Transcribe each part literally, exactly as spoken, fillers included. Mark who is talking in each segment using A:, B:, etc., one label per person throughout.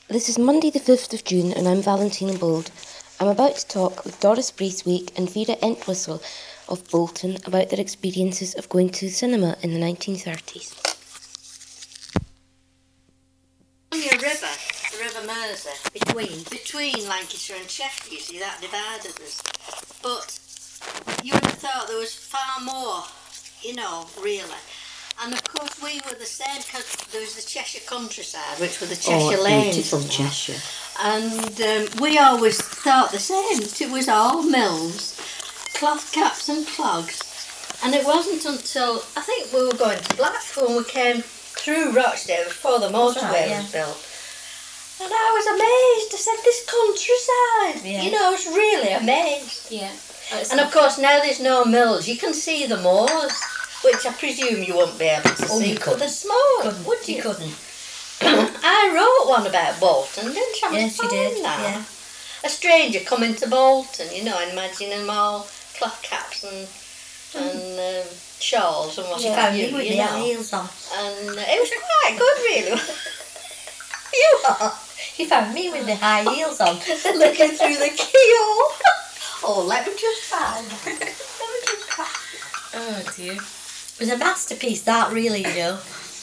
A: This is Monday the fifth of June and I'm Valentina Bold. I'm about to talk with Doris Braithwaite and Vera Entwistle of Bolton about their experiences of going to the cinema in the nineteen thirties.
B: Only a river, the River Mersey,
C: Between.
B: between Lancashire and Cheshire, you see, that divided us. But you would have thought there was far more, you know, really. And of course we were the same, because there was the Cheshire countryside, which were the Cheshire
C: oh,
B: lanes.
C: beautiful
B: and that.
C: Cheshire.
B: And um, we always thought the same. It was all mills, cloth caps and clogs. And it wasn't until, I think we were going to Blackpool when we came through Rochdale before the motorway
C: right, yeah.
B: was built. And I was amazed. I said, this countryside.
C: Yeah.
B: You know, I was really amazed.
A: Yeah.
B: And of course, now there's no mills. You can see the moors, which I presume you won't be able to
C: Oh,
B: see
C: you
B: for the
C: couldn't.
B: smoke,
C: Couldn't,
B: would you?
C: You couldn't.
B: I wrote one about Bolton, didn't I?
C: Yes, you did.
B: That.
C: Yeah.
B: A stranger coming to Bolton, you know, and imagining them all cloth caps and and um, shawls and what
C: She
B: have
C: found
B: you,
C: me with
B: you
C: the
B: know.
C: high heels on.
B: And uh, it was quite good, really. You are
C: She found me with the high heels on.
B: looking through the keyhole. Oh, let me just find. Let me just find.
A: Oh dear.
C: It was a masterpiece, that really, you know.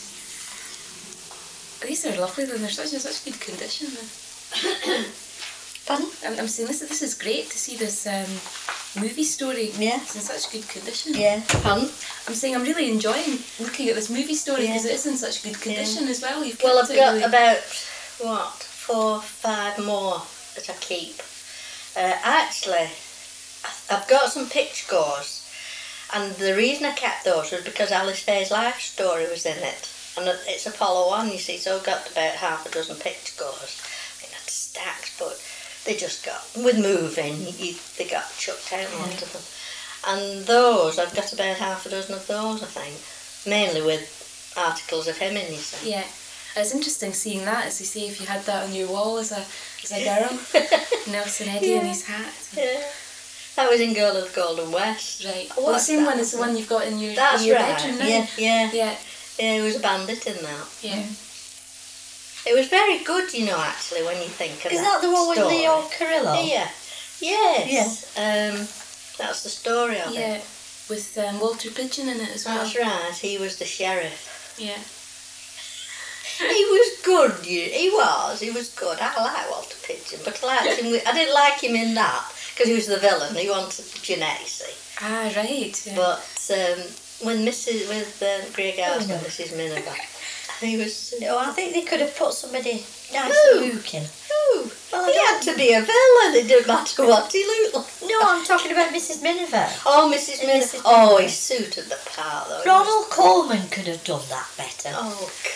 A: These are lovely though, they're such in such good condition.
C: Pardon?
A: I'm, I'm saying this, this is great to see this um, movie story.
C: Yeah.
A: It's in such good condition.
C: Yeah.
B: Pardon?
A: I'm saying I'm really enjoying looking at this movie story because
C: Yeah.
A: it is in such good condition as well. You've
B: Well,
A: kept
B: I've
A: it
B: got
A: really-
B: about, what, four, five more that I keep. Uh, actually, I- I've got some pitch scores, and the reason I kept those was because Alice Faye's life story was in it. And it- it's a follow on, you see, so I've got about half a dozen pitch scores. I think that's stacks, but they just got, with moving, you, they got chucked out onto them. And those, I've got about half a dozen of those, I think. Mainly with articles of him in, you see.
A: Yeah. It's interesting seeing that, as you say, if you had that on your wall as a as a girl. Nelson Eddy and
B: Yeah.
A: his hat.
B: Yeah. That was in Girl of the Golden West.
A: Right.
B: Oh,
A: Well, the
B: what's
A: same
B: that?
A: one as the one you've got in your,
B: That's
A: in your
B: right.
A: bedroom now.
B: Yeah, yeah.
A: Yeah.
B: Yeah, he was a bandit in that.
A: Yeah.
B: It was very good, you know, actually, when you think of
C: Is
B: that
C: that the one with
B: story.
C: Leo Carrillo?
B: Yeah. Yes. Um, that's the story of
A: Yeah.
B: it.
A: With um, Walter Pigeon in it as well.
B: That's right. He was the sheriff.
A: Yeah.
B: He was good. You, he was. He was good. I like Walter Pigeon, but I liked him. With, I didn't like him in that because he was the villain. He wanted Jeanette, you see.
A: Ah, right. Yeah.
B: But um, when Missus with uh, Greg House
C: no.
B: and Missus Miniver, he was.
C: No, I think they could have put somebody nice
B: Who?
C: looking.
B: Oh,
C: Well, I
B: he
C: don't-
B: had to be a villain. It didn't matter what he looked like.
C: No, I'm talking about Missus Miniver.
B: Oh, Missus Miniver.
C: Missus
B: Oh,
C: Miniver.
B: he suited the part though. He was-
C: Ronald Coleman could have done that better.
B: Oh, God.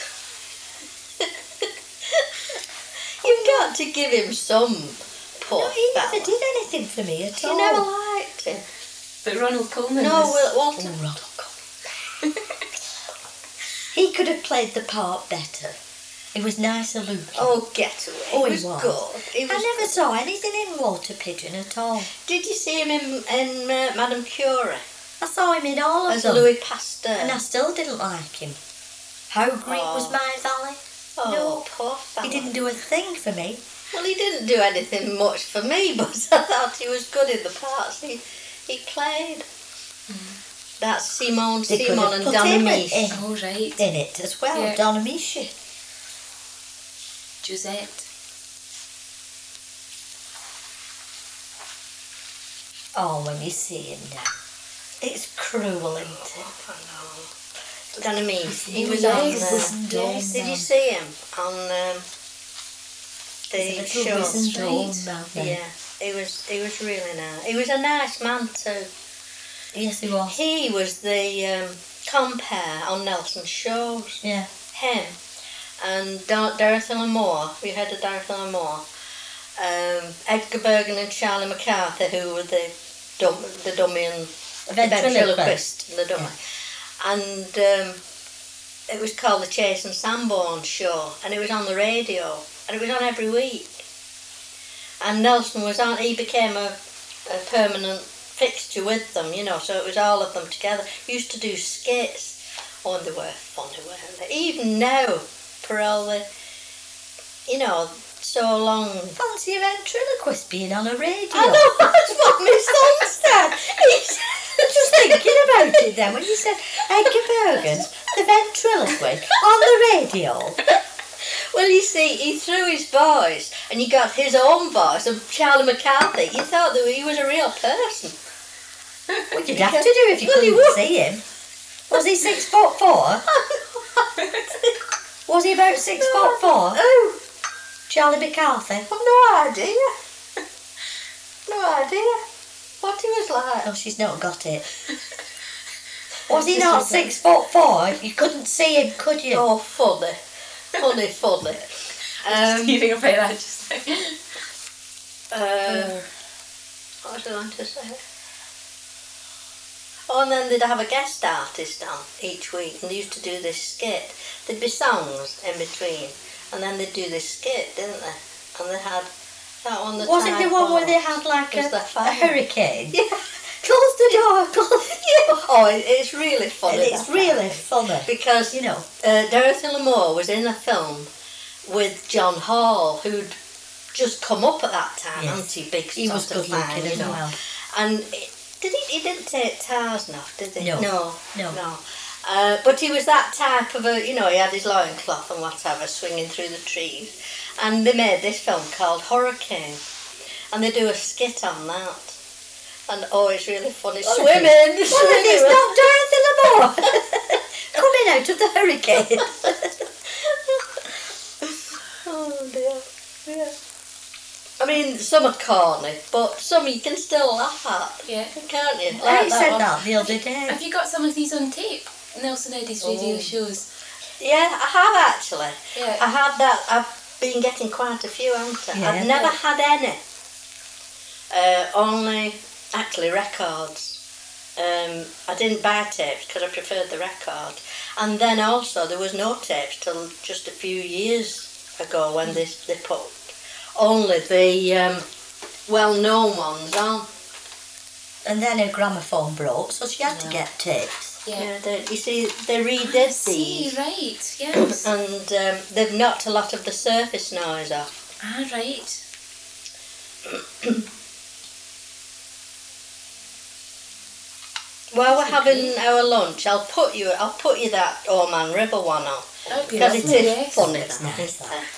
B: You've got to give him some poor
C: No, he
B: fella.
C: never did anything for me at
B: You
C: all.
B: never liked him.
A: But Ronald Coleman
B: No,
A: was...
B: Wil- Walter.
C: Oh, Ronald Coleman. He could have played the part better. He was nicer looking.
B: Oh, get away.
C: Oh,
B: he
C: he
B: was,
C: was.
B: good. He was
C: I never saw anything in Walter Pigeon at all.
B: Did you see him in, in uh, Madame Curie
C: I saw him in all of
B: as
C: them,
B: Louis Pasteur?
C: and I still didn't like him. How green was
B: Oh.
C: my valley?
B: oh,
C: no,
B: poor fella.
C: He didn't do a thing for me.
B: Well, he didn't do anything much for me, but I thought he was good in the parts he, he played. That's Simone
C: They could
B: Simon
C: have
B: and
C: put
B: Donna
C: him
B: Meese.
C: in,
A: Oh, right.
C: in it as well,
A: Yeah.
C: Donna Meese.
A: Josette.
C: Oh, when you see him now, it's cruel, isn't it?
B: Oh, I know. Donna Meese. He
C: Oh,
B: was
C: yes,
B: on
C: the
B: there.
C: Wizened Dome
B: Did you
C: man.
B: see him on um, the
C: He's a little
B: show?
C: Wizened Dome
A: Street.
C: man then.
B: Yeah, he was. He was really nice. He was a nice man too.
C: Yes, he was.
B: He was the um, compere on Nelson's shows.
C: Yeah.
B: Him and Dar- Dorothy Lamour. You heard of Dorothy Lamour? Um, Edgar Bergen and Charlie McCarthy, who were the dum- the dummy and the ventriloquist, and the dummy. And um, it was called the Chase and Sanborn Show, and it was on the radio, and it was on every week. And Nelson was on. He became a, a permanent fixture with them, you know. So it was all of them together. Used to do skits. Oh, and they were funny, weren't they? Even now, for all the, you know, so long.
C: Fancy a ventriloquist being on a radio.
B: I know, that's what my son said. He's
C: Just thinking about it then, when you said Edgar Bergen's the ventriloquist on the radio.
B: Well, you see, he threw his voice, and you got his own voice of Charlie McCarthy. You thought that he was a real person.
C: Well, you'd have to do if you
B: Well, he
C: couldn't
B: would.
C: see him. Was he six foot four? Was he about six foot four?
B: Oh,
C: Charlie McCarthy?
B: I've no idea. No idea what he was like.
C: Oh, she's not got it. Was he not six foot four? You couldn't see him, could you?
B: Oh, funny. Funny, funny. Um,
D: Stealing a play that just like.
B: uh, what was I going to say? Oh, and then they'd have a guest artist on each week, and they used to do this skit. There'd be songs in between, and then they'd do this skit, didn't they? And they had that one. The
C: Was it the one where they
B: typhoon.
C: had like
B: Was
C: a,
B: the
C: a
B: fire.
C: hurricane?
B: Yeah.
C: Close the door, close the door.
B: Oh, it, it's really funny.
C: And it's
B: that
C: really
B: time.
C: funny.
B: Because,
C: You know.
B: uh, Dorothy Lamour was in a film with John Hall, who'd just come up at that time,
C: Yes.
B: hadn't he? Big
C: He was
B: sort of
C: good
B: man,
C: looking
B: you
C: as
B: know.
C: well.
B: And it, did he? He didn't take Tarzan off, did he?
C: No.
B: No.
C: No.
B: No. Uh, but he was that type of a, you know, he had his loincloth and whatever, swinging through the trees. And they made this film called Hurricane. And they do a skit on that. And oh, it's really funny.
C: Well,
B: Swimming!
C: Well, if
B: swimming.
C: it's not Dorothy Lamour coming out of the hurricane.
B: Oh dear. Yeah. I mean, some are corny, but some you can still laugh at,
D: Yeah.
B: can't you?
C: I
B: Like
C: said
B: one.
C: that the other day.
D: Have you got some of these on tape? Nelson Eddy's radio
B: Oh.
D: shows.
B: Yeah, I have actually.
D: Yeah.
B: I had that. I've been getting quite a few, haven't I?
C: Yeah.
B: I've never had any. Uh, only actually records. Um, I didn't buy tapes because I preferred the record. And then also there was no tapes till just a few years ago when they they put only the um, well-known ones on.
C: And then her gramophone broke, so she had to
B: Yeah.
C: get tapes.
D: Yeah.
B: Yeah, they, you see, they redid
D: See,
B: these,
D: right, yes.
B: and um, they've knocked a lot of the surface noise off.
D: Ah, right.
B: While we're having our lunch, I'll put you, I'll put you that Oman River one on
D: That would be
B: because it
D: lovely,
B: is
D: yes.
B: funny.
C: It's
B: that,
C: nice,
B: isn't
C: that.
B: it?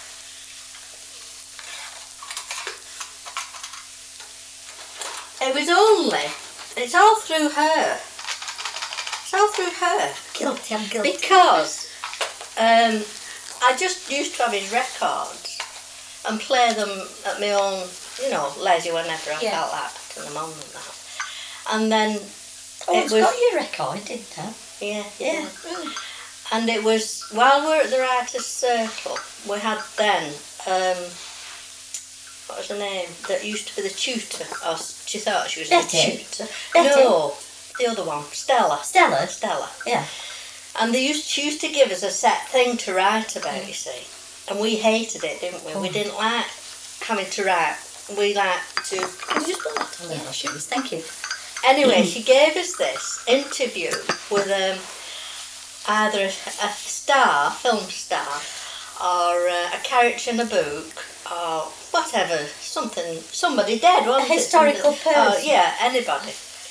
B: It was only, it's all through her. It's all through her.
C: Guilty, I'm guilty.
B: Because um, I just used to have his records and play them at my own, you know, leisure whenever I
D: Yeah.
B: felt like putting them on and that. And then
C: Oh,
B: it
C: it's
B: was,
C: got your record, didn't it?
B: yeah,
C: Yeah.
B: yeah. And it was, while we were at the Writers' Circle, we had then, um, what was her name, that used to be the tutor, or she thought she was
C: Betty?
B: the tutor.
C: Betty?
B: No, the other one, Stella.
C: Stella?
B: Stella.
C: Yeah.
B: And they used, she used to give us a set thing to write about, you see. And we hated it, didn't we? We
C: Oh.
B: didn't like having to write. We liked to...
C: Could you just put that on there, please? Thank you.
B: Anyway, she gave us this interview with um, either a, a star, film star, or uh, a character in a book, or whatever, something, somebody dead, wasn't
C: A
B: it?
C: historical
B: Somebody- Oh,
C: person.
B: yeah, anybody.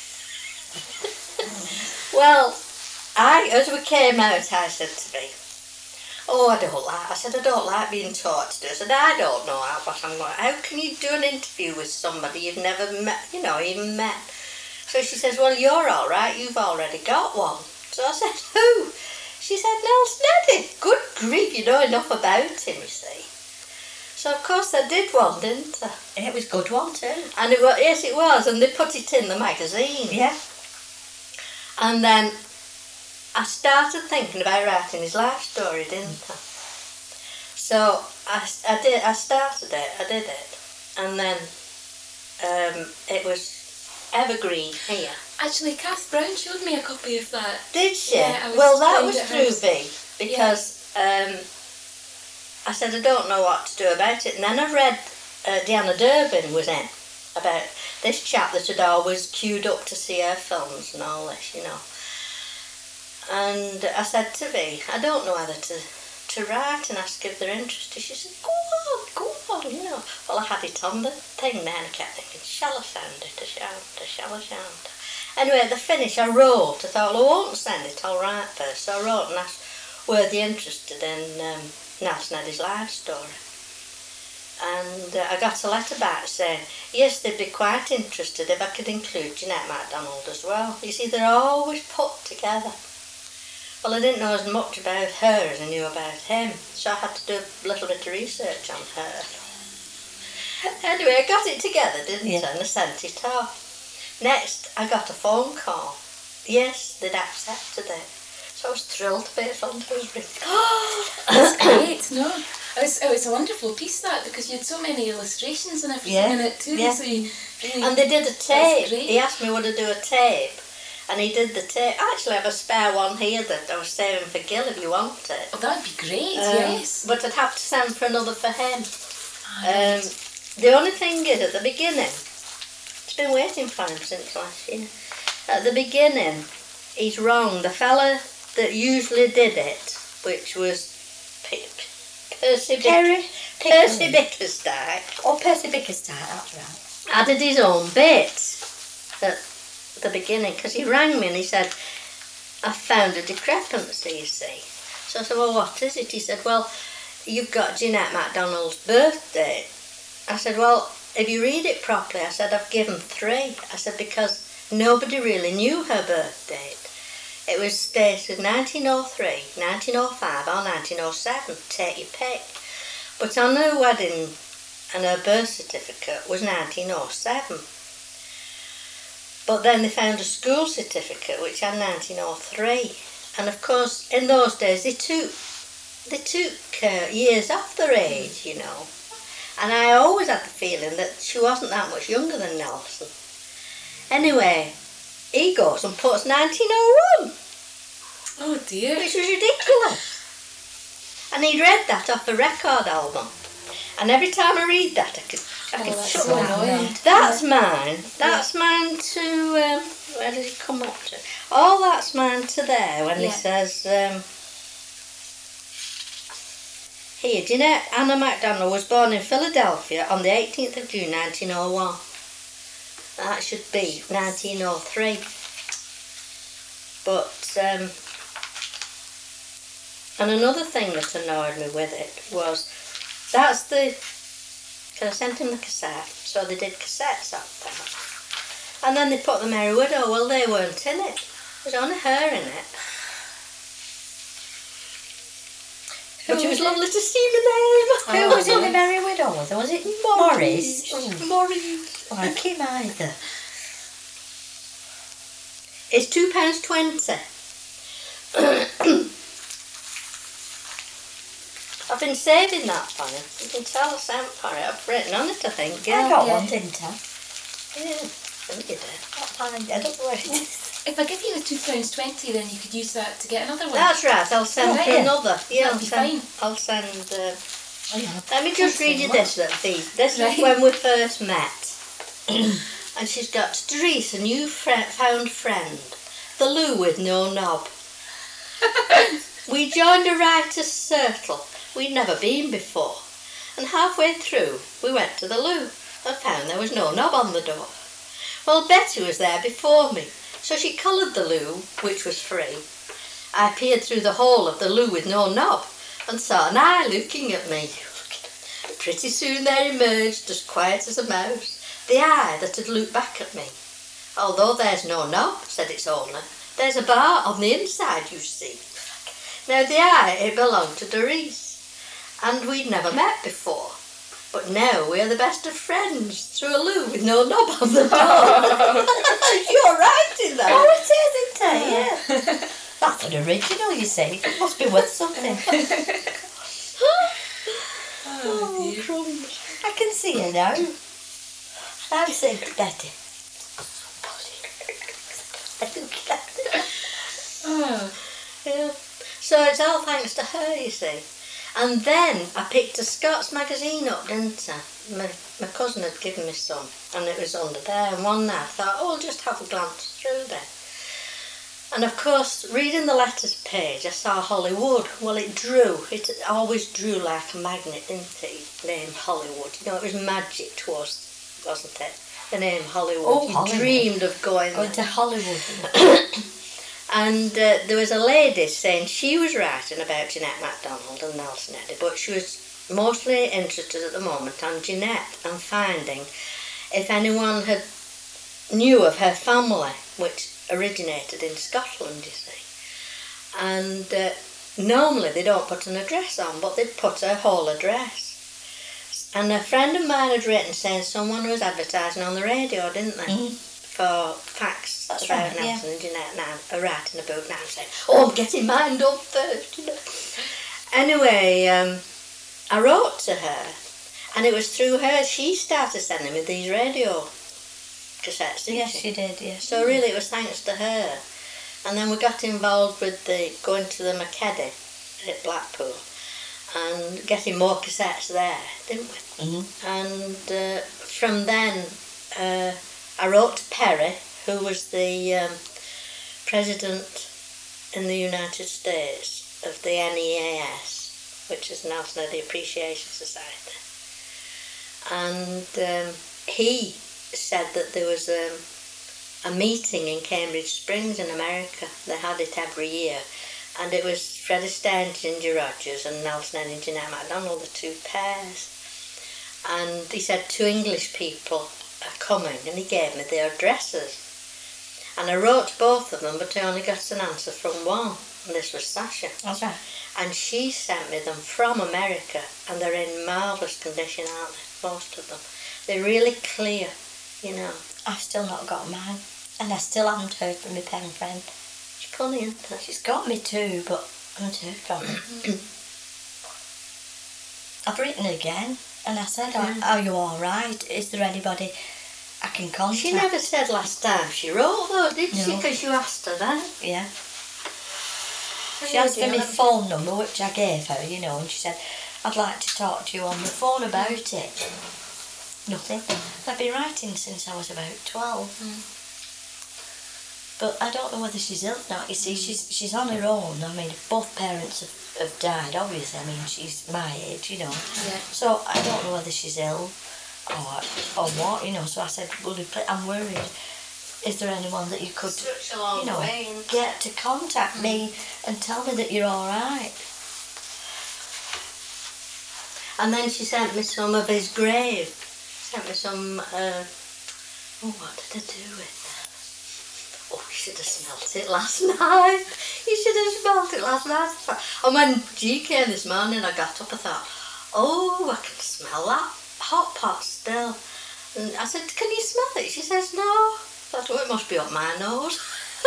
B: Well, I, as we came out, I said to me, oh, I don't like, I said, I don't like being taught to do. I said, I don't know how, what I'm going, how can you do an interview with somebody you've never met, you know, even met? So she says, well, you're all right, you've already got one. So I said, who? She said, Nelson Eddy. Good grief, you know enough about him, you see. So of course I did one, didn't I?
C: And it was a good one too.
B: And it was, yes, it was, and they put it in the magazine.
C: Yeah.
B: And then I started thinking about writing his life story, didn't I? So I, I did. I started it. I did it, and then um, it was evergreen here.
D: Actually, Kath Brown showed me a copy of that.
B: Did she?
D: Yeah, I was
B: well, that
D: trained
B: was
D: at
B: through
D: hers.
B: V because um, I said I don't know what to do about it, and then I read uh, Deanna Durbin was in about this chap that had always queued up to see her films and all this, you know. And I said to V, I don't know whether to to write and ask if they're interested. She said, go on, go on, Well, I had it on the thing then. I kept thinking, shall I send it? A shan't, a shall I shan't? Anyway, at the finish, I wrote. I thought, well, I won't send it. I'll write first. So I wrote and asked, were they interested in um, Nelson Eddy's life story? And uh, I got a letter back saying, yes, they'd be quite interested if I could include Jeanette MacDonald as well. You see, they're always put together. Well, I didn't know as much about her as I knew about him, so I had to do a little bit of research on her. Anyway, I got it together, didn't
C: Yeah.
B: I? And I sent it off. Next, I got a phone call. Yes, they'd accepted it. So I was thrilled to be at Thundersbury.
D: That's great, no. It was, it was a wonderful piece, that, because you had so many illustrations and everything
C: Yeah,
D: in it too.
C: yeah.
D: So you really,
B: And they did a tape.
D: great.
B: He asked me would I do a tape. And he did the tape. Actually, I have a spare one here that I was saving for Gil if you want it.
D: oh, that'd be great,
B: Um,
D: yes.
B: But I'd have to send for another for him.
D: Ah,
B: Um, the only thing is, at the beginning, it's been waiting for him since last year. At the beginning, he's wrong. The fella that usually did it, which was P- P- Percy, Bic-
C: Perry
B: Percy
C: Pickering.
B: Bickersdyke,
C: Oh, Percy Bickersdyke, that's right.
B: added his own bit at the beginning, because he rang me and he said, I found a discrepancy, you see. So I said, well, what is it? He said, well, you've got Jeanette MacDonald's birthday. I said, well, if you read it properly, I said, I've given three. I said, because nobody really knew her birth date. It was stated nineteen oh three, nineteen oh five or nineteen oh seven, take your pick. But on her wedding and her birth certificate was nineteen oh seven. But then they found a school certificate which had nineteen oh three. And of course, in those days, they took, they took uh, years off their age, you know. And I always had the feeling that she wasn't that much younger than Nelson. Anyway, he goes and puts nineteen oh one,
D: Oh dear.
B: which was ridiculous. And he'd read that off a record album. And every time I read that, I could, I
D: Oh,
B: could
D: that's
B: shut
D: so
B: my
D: annoying.
B: That's mine. That's mine to, um, where did it come up to? Oh, that's mine to there when
D: Yeah.
B: he says, um, here, Jeanette Anna MacDonald was born in Philadelphia on the eighteenth of June nineteen oh one. That should be nineteen oh three. But, um, and another thing that annoyed me with it was, that's the, because I sent him the cassette, so they did cassettes of that. And then they put the Merry Widow, well, they weren't in it. There was only her in it. But it was lovely to see my name.
C: Who was in the Merry Widow with her? Was it Morris?
B: Maurice. Maurice.
C: Like him either.
B: It's two pounds twenty. I've been saving that for him. You can tell I sent for it. I've written on it, I think.
C: I
B: Yeah.
C: got
D: yeah.
C: one, didn't I?
B: Yeah. I think you did.
C: Not mine. I don't know where it is.
D: If I give you the two pounds twenty, then you could use that to get another one.
B: That's right. I'll send
C: Oh,
B: for
C: yeah.
B: another. Yeah,
D: That'd
B: I'll
D: be
B: send.
D: fine.
B: I'll send. Uh,
C: Oh, yeah.
B: let me just read you this, little piece. This
D: Right.
B: is when we first met. And she's got, to Therese, a new fri found friend, the loo with no knob. We joined a writer's circle we'd never been before, and halfway through we went to the loo and found there was no knob on the door. Well, Betty was there before me, so she collared the loo, which was free. I peered through the hole of the loo with no knob and saw an eye looking at me. Pretty soon there emerged, as quiet as a mouse, the eye that had looked back at me. Although there's no knob, said its owner, there's a bar on the inside, you see. Now the eye, it belonged to Doris, and we'd never met before. But now we're the best of friends through a loo with no knob on the door. You're right in that.
C: Oh, it is, isn't it? Yeah. That's an original, you see. It must be worth something.
B: Oh, crumbs.
C: I can see her now. I'm saying to Betty.
D: Oh,
B: Yeah. So it's all thanks to her, you see. And then I picked a Scots magazine up, didn't I? My, my cousin had given me some, and it was under there. And one night I thought, oh, I'll just have a glance through there. And of course, reading the letters page, I saw Hollywood. Well, it drew. It always drew like a magnet, didn't it? The name Hollywood. You know, it was magic to us, wasn't it? The name Hollywood.
C: Oh,
B: you
C: Hollywood.
B: dreamed of going
C: Going
B: there.
C: to Hollywood.
B: And uh, there was a lady saying she was writing about Jeanette MacDonald and Nelson Eddy, but she was mostly interested at the moment on Jeanette and finding if anyone had knew of her family, which originated in Scotland, you see. And uh, normally they don't put an address on, but they put her whole address. And a friend of mine had written saying someone was advertising on the radio, didn't they?
C: Mm.
B: For facts
C: That's
B: about
C: right, yeah.
B: Nelson and Jeanette now, are writing a book now saying, oh, I'm getting mine done first, you know. Anyway, um, I wrote to her, and it was through her she started sending me these radio cassettes, didn't
C: Yes,
B: she?
C: she did, yes.
B: So really it was thanks to her. And then we got involved with the going to the Maceddy at Blackpool and getting more cassettes there, didn't we?
C: Mm-hmm.
B: And uh, from then uh, I wrote to Perry, who was the um, president in the United States of the N E A S, which is Nelson Eddy Appreciation Society. And um, he said that there was um, a meeting in Cambridge Springs in America. They had it every year. And it was Fred Astaire and Ginger Rogers and Nelson Eddy and Jeanette MacDonald, the two pairs. And he said two English people are coming, and he gave me their addresses. And I wrote to both of them, but I only got an answer from one, and this was Sasha.
C: That's right.
B: And she sent me them from America, and they're in marvellous condition, aren't they, most of them. They're really clear, you know.
C: I've still not got mine, and I still haven't heard from my pen friend.
B: She's funny, isn't it?
C: She's got me too, but I haven't heard from her. I've written again, and I said,
B: Yeah.
C: are you all right? Is there anybody I can contact?
B: She never said last time she wrote, though, did she?
C: No.
B: Because you asked her then.
C: Yeah. She asked for my phone number, which I gave her, you know, and she said, I'd like to talk to you on the phone about it. Nothing. I've been writing since I was about twelve.
D: Mm.
C: But I don't know whether she's ill now. You see, she's she's on her own. I mean, both parents have, have died, obviously. I mean, she's my age, you know.
D: Yeah.
C: So I don't know whether she's ill or or what, you know. So I said, well, you play, I'm worried. Is there anyone that you could,
B: Such a long
C: you know,
B: way. isn't it?
C: get to contact me and tell me that you're all right?
B: And then she sent me some of his grave. Sent me some, uh, oh, what did I do with that? Oh, you should have smelt it last night. You should have smelt it last night. And when G came this morning, I got up, I thought, oh, I can smell that hot pot still. And I said, can you smell it? She says, no. I thought, oh, it must be up my nose.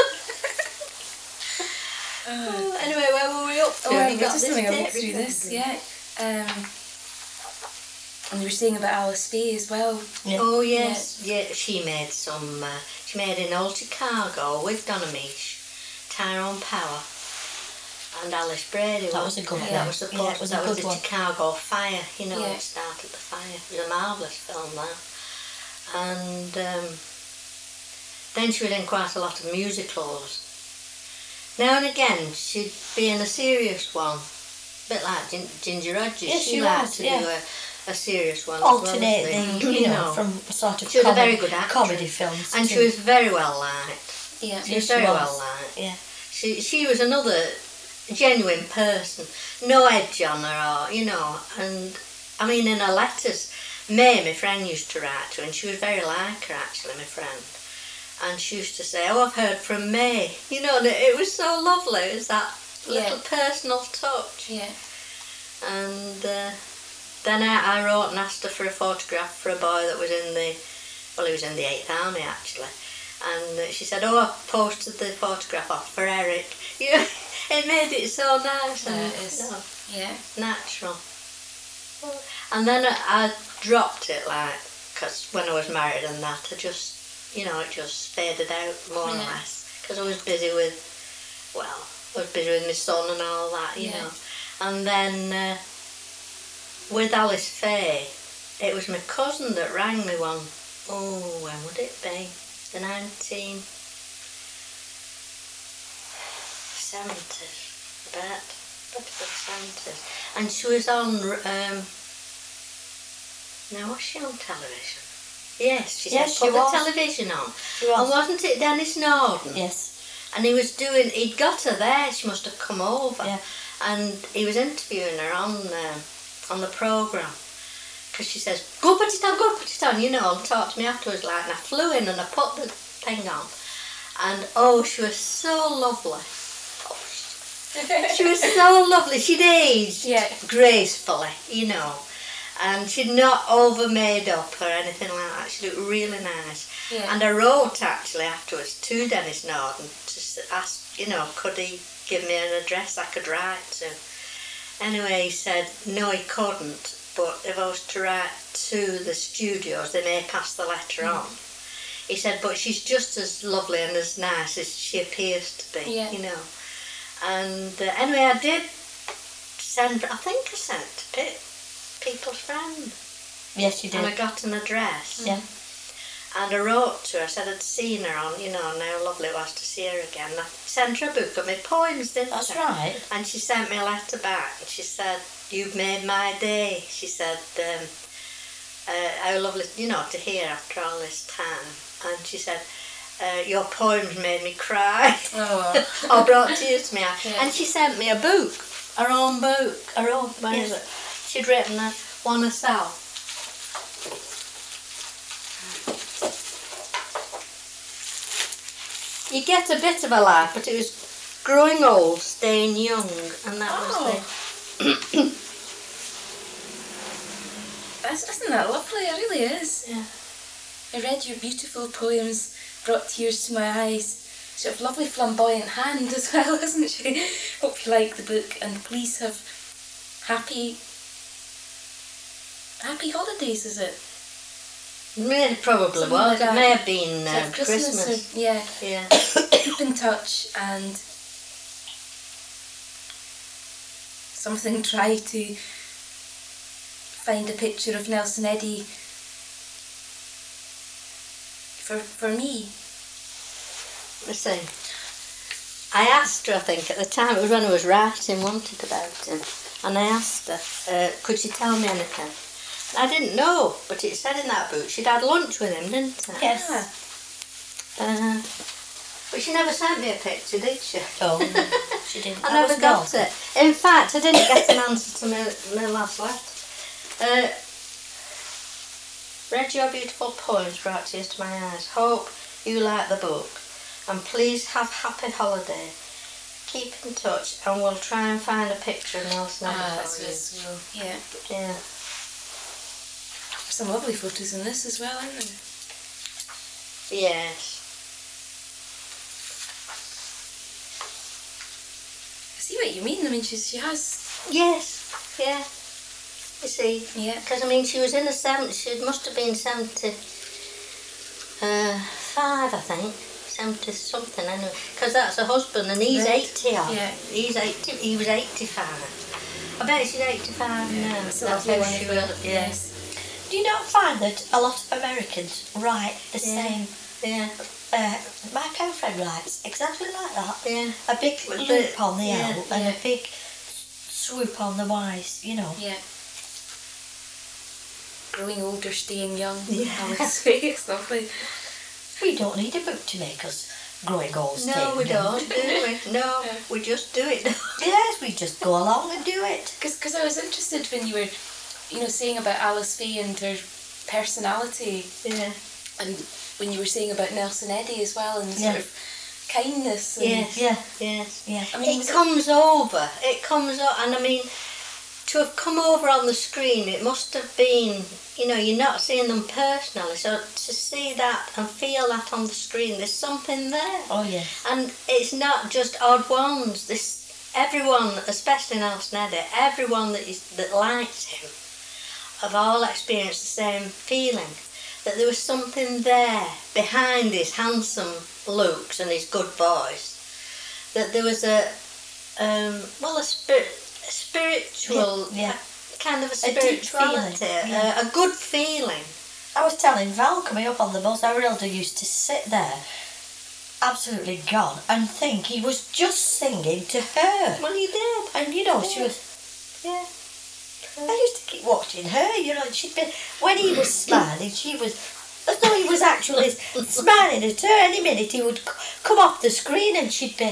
D: Uh,
B: Anyway, where were we up to?
D: oh, I
B: You
D: got
B: got
D: just
B: this
D: having a
B: date
D: look through
B: written
D: this,
B: down.
D: yeah. Um, and you were saying about Alice Faye as well.
C: Yeah.
B: Oh yes, yeah. She made some. Uh, she made in Old Chicago with Donna Meesh, Tyrone Power, and Alice Brady.
C: That
B: wasn't
C: was a good
B: it?
C: one.
B: That was supposed.
C: Yeah, it was a
B: that was
C: good
B: the
C: one.
B: Chicago Fire. You know,
D: Yeah.
B: it started the fire. It was a marvellous film, that. And um, then she was in quite a lot of musicals. Now and again, she'd be in a serious one, a bit like Gin- Ginger Rogers.
C: Yes,
B: she
C: she
B: liked
C: was,
B: to
C: yeah.
B: do a, a serious one. as well,
C: Alternate
B: didn't
C: the,
B: she?
C: you know, from sort of
B: She was a
C: comedy,
B: very good actress.
C: comedy films.
B: And
C: to,
B: she was very well liked.
D: Yeah.
B: She was
C: Yes, she
B: very
C: was.
B: well liked.
C: Yeah.
B: She she was another genuine person, no edge on her, or you know. And I mean, in her letters, May, my friend, used to write to her, and she was very like her actually, my friend. And she used to say, "Oh, I've heard from May," you know. And it, it was so lovely. It was that little
D: Yeah.
B: personal touch.
D: Yeah.
B: And uh, then I, I wrote and asked her for a photograph for a boy that was in the, well, he was in the Eighth Army actually. And uh, she said, "Oh, I posted the photograph off for Eric." You know, it made it so nice
D: Yeah,
B: and
D: it is.
B: you know,
D: Yeah.
B: natural. And then I, I dropped it, like, because when I was married and that, I just, you know, it just faded out more or
D: Yeah.
B: less. Because I was busy with, well, I was busy with my son and all that, you
D: Yeah.
B: know. And then uh, with Alice Faye, it was my cousin that rang me one, oh, when would it be? The nineteen seventies, I bet. But the seventies. And she was on, um, now was she on television? Yes, she
C: Yes,
B: said,
C: she
B: put the
C: was.
B: television on.
C: She was.
B: And wasn't it Dennis Norden?
C: Yes.
B: And he was doing, he'd got her there, she must have come over.
C: Yeah.
B: And he was interviewing her on uh, on the programme. Because she says, go put it on, go put it on, you know, and talk to me afterwards like, and I flew in and I put the thing on. And oh, she was so lovely. She was so lovely. She'd aged
D: Yeah.
B: gracefully, you know. And she'd not over made up or anything like that. She looked really nice.
D: Yeah.
B: And I wrote actually afterwards to Dennis Norden to s- ask, you know, could he give me an address I could write to. Anyway, he said no, he couldn't, but if I was to write to the studios, they may pass the letter
D: Mm.
B: on. He said, but she's just as lovely and as nice as she appears to be,
D: Yeah.
B: you know. And uh, anyway, I did send, I think I sent to Pe- People's Friend.
C: Yes, you did.
B: And I got an address.
C: Yeah.
B: And I wrote to her, I said I'd seen her on, you know, and how lovely it was to see her again. And I sent her a book of my poems, didn't
C: That's
B: I?
C: right.
B: And she sent me a letter back, and she said, you've made my day. She said, um, uh, how lovely, you know, to hear after all this time. And she said, uh, your poems made me cry.
D: Oh.
B: Or brought tears to me.
D: Yeah.
B: And she sent me a book, her own book.
C: Her own.
B: Where is
C: Yes.
B: it? She'd written that one herself. You get a bit of a life, but it was growing old, staying young, and that was the...
D: That's, isn't that lovely? It really is.
B: Yeah.
D: I read your beautiful poems, brought tears to my eyes. She's got a lovely flamboyant hand as well, isn't she? Hope you like the book, and please have happy, happy holidays, is it?
B: May probably
D: Something
B: was.
D: like
B: It
D: that.
B: may have been
D: Is
B: uh,
D: it
B: Christmas.
D: or- yeah.
B: Yeah.
D: Keep in touch and something, try to find a picture of Nelson Eddy for for me.
B: Let's see. I asked her, I think, at the time, it was when I was writing, wanted about him, and I asked her, uh, could she tell me anything? I didn't know, but it said in that book she'd had lunch with him, didn't she?
C: Yes.
B: Uh, but she never sent me a picture, did she?
C: Oh, no, she didn't.
B: I
C: That
B: never
C: was
B: got
C: naughty.
B: it. In fact, I didn't get an answer to my, my last letter. Uh, read your beautiful poems, brought tears to my eyes. Hope you like the book. And please have happy holiday. Keep in touch and we'll try and find a picture of Nelson Eddy
D: Ah,
B: for
D: that's
B: you.
D: this well. Yeah.
B: Yeah.
D: There's some lovely photos in this as well, aren't there?
B: Yes.
D: I see what you mean. I mean, she's, she has.
B: Yes. Yeah. You see.
D: Yeah.
B: Because, I mean, she was in the seventies. She must have been seventy-five, I think. seventy something, anyway. Because that's her husband, and he's
D: Right.
B: eighty. odd.
D: Yeah.
B: He's eighty. He was eighty-five. I bet she's eighty-five now.
D: It's a
B: That's
D: lovely
B: how
D: one
B: she
D: as well.
B: was. Yeah.
D: Yes.
C: Do you not find that a lot of Americans write the
B: Yeah.
C: same?
B: Yeah.
C: Uh, my pen friend writes exactly like that.
B: Yeah.
C: A big
B: With
C: loop
B: the-
C: on the
B: yeah,
C: L and
D: yeah.
C: a big swoop on the Y's, you know.
D: Yeah. Growing older, staying young.
B: Yeah.
D: I would say it's lovely.
C: We don't need a book to make us growing old.
B: No,
C: staying
B: we
C: young,
B: don't, do we? No, we just do it.
C: Yes, we just go along and do it.
D: Because I was interested when you were, you know, saying about Alice Faye and her personality,
B: Yeah.
D: and when you were saying about Nelson Eddy as well, and
C: Yeah.
D: sort of kindness. And,
B: Yes.
C: Yeah,
B: Yes.
C: yeah.
D: I mean,
B: It
D: was it-
B: comes over. It comes over, and I mean, to have come over on the screen, it must have been, you know, you're not seeing them personally, so to see that and feel that on the screen, there's something there.
C: Oh yeah.
B: And it's not just odd ones. This everyone, especially Nelson Eddy, everyone that is that likes him, have all experienced the same feeling. That there was something there behind his handsome looks and his good voice. That there was a, um, well, a spirit, a spiritual,
C: Yeah, yeah.
B: a kind of a
C: A deep
B: spirituality,
C: feeling,
B: a,
C: yeah.
B: a good feeling.
C: I was telling Val coming up on the bus, I really used to sit there absolutely gone and think he was just singing to her.
B: Well, he did.
C: And you know,
B: Yeah.
C: she was.
B: Yeah.
C: I used to keep watching her, you know, and she'd be, when he was smiling, she was, as though he was actually smiling at her. Any minute he would c- come off the screen and she'd be,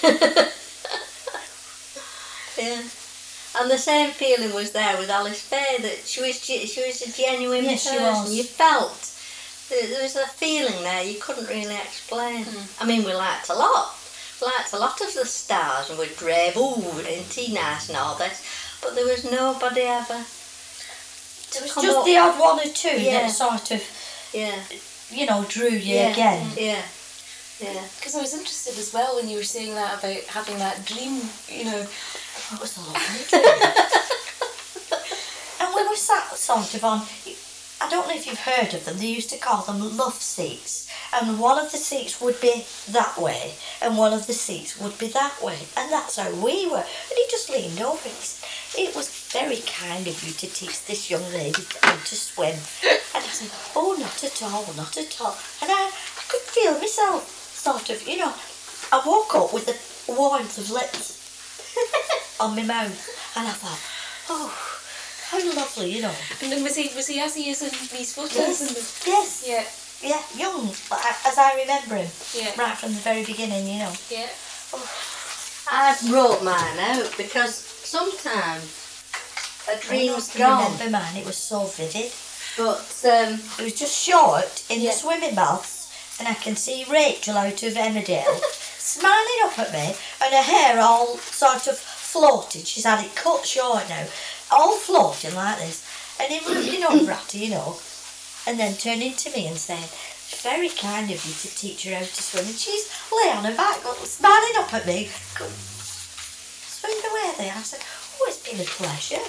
B: Yeah. And the same feeling was there with Alice Faye, that she was ge- she was a genuine
C: Yes, she
B: person.
C: was.
B: You felt that there was a feeling there you couldn't really explain. I mean, we liked a lot. We liked a lot of the stars, and we'd rave, ooh, ain't he nice and all this. But there was nobody ever.
C: it was
B: come
C: just
B: up-
C: the odd one or two
B: Yeah.
C: that sort of,
B: Yeah.
C: you know, drew you
B: Yeah.
C: again.
B: Yeah. Yeah.
D: Because I was interested as well when you were saying that about having that dream, you know.
C: It was a lovely dream. And we were sat sort of on, I don't know if you've heard of them, they used to call them love seats. And one of the seats would be that way, and one of the seats would be that way. And that's how we were. And he just leaned over and he said, it was very kind of you to teach this young lady how to swim. And I said, oh, not at all, not at all. And I, I could feel myself sort of, you know, I woke up with the warmth of lips on my mouth. And I thought, oh, how lovely, you know.
D: And then was he was he as he is in these photos?
C: Yes.
D: And the,
C: Yes,
D: yeah,
C: yeah, young, as I remember him,
D: yeah,
C: right from the very beginning, you know.
D: yeah.
B: I wrote mine out because sometimes a
C: I
B: dream's
C: can
B: gone,
C: remember mine, it was so vivid.
B: but um,
C: It was just short in
B: Yeah.
C: the swimming baths, and I can see Rachel out of Emmerdale smiling up at me, and her hair all sort of floated. She's had it cut short now, all floating like this, and it was, you know, ratty, you know, and then turning to me and saying, "It's very kind of you to teach her how to swim," and she's lay on her back, smiling up at me, go, swimming away there. I said, "Oh, it's been a pleasure."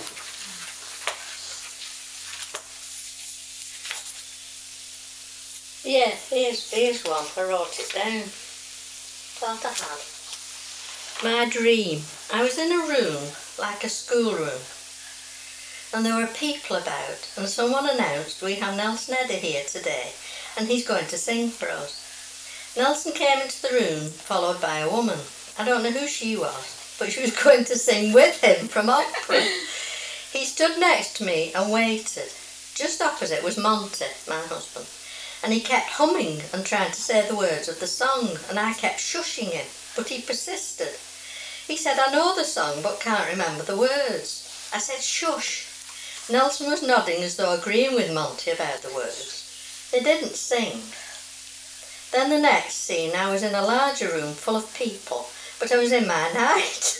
B: yeah, here's, here's one. I wrote it down. Thought I had. My dream. I was in a room, like a schoolroom, and there were people about, and someone announced, we have Nelson Eddy here today, and he's going to sing for us. Nelson came into the room, followed by a woman. I don't know who she was, but she was going to sing with him from opera. He stood next to me and waited. Just opposite was Monty, my husband, and he kept humming and trying to say the words of the song, and I kept shushing him, but he persisted. He said, "I know the song, but can't remember the words." I said, "Shush." Nelson was nodding as though agreeing with Monty about the words. They didn't sing. Then the next scene, I was in a larger room full of people, but I was in my night.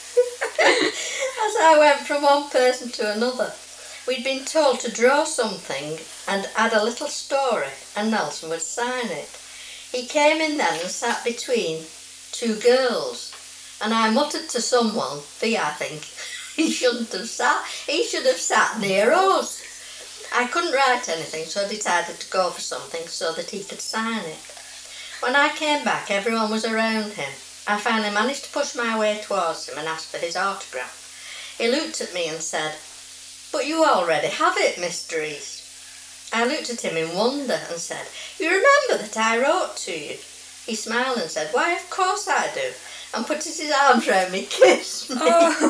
B: As I went from one person to another, we'd been told to draw something and add a little story, and Nelson would sign it. He came in then and sat between two girls, and I muttered to someone, V I think, he shouldn't have sat, he should have sat near us. I couldn't write anything, so I decided to go for something so that he could sign it. When I came back, everyone was around him. I finally managed to push my way towards him and asked for his autograph. He looked at me and said, "But you already have it, Mister Rees." I looked at him in wonder and said, "You remember that I wrote to you?" He smiled and said, "Why, of course I do," and put his arms round me, kissed me.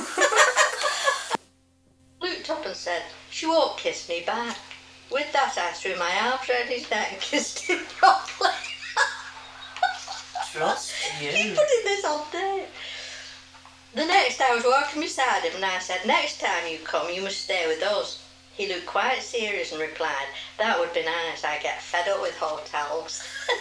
B: Looked up and said, "She won't kiss me back." With that, I threw my arms round his neck and kissed him properly.
C: Trust
B: Keep
C: you.
B: putting this on tape. The next, I was walking beside him and I said, "Next time you come, you must stay with us." He looked quite serious and replied, "That would be nice. I get fed up with hotels."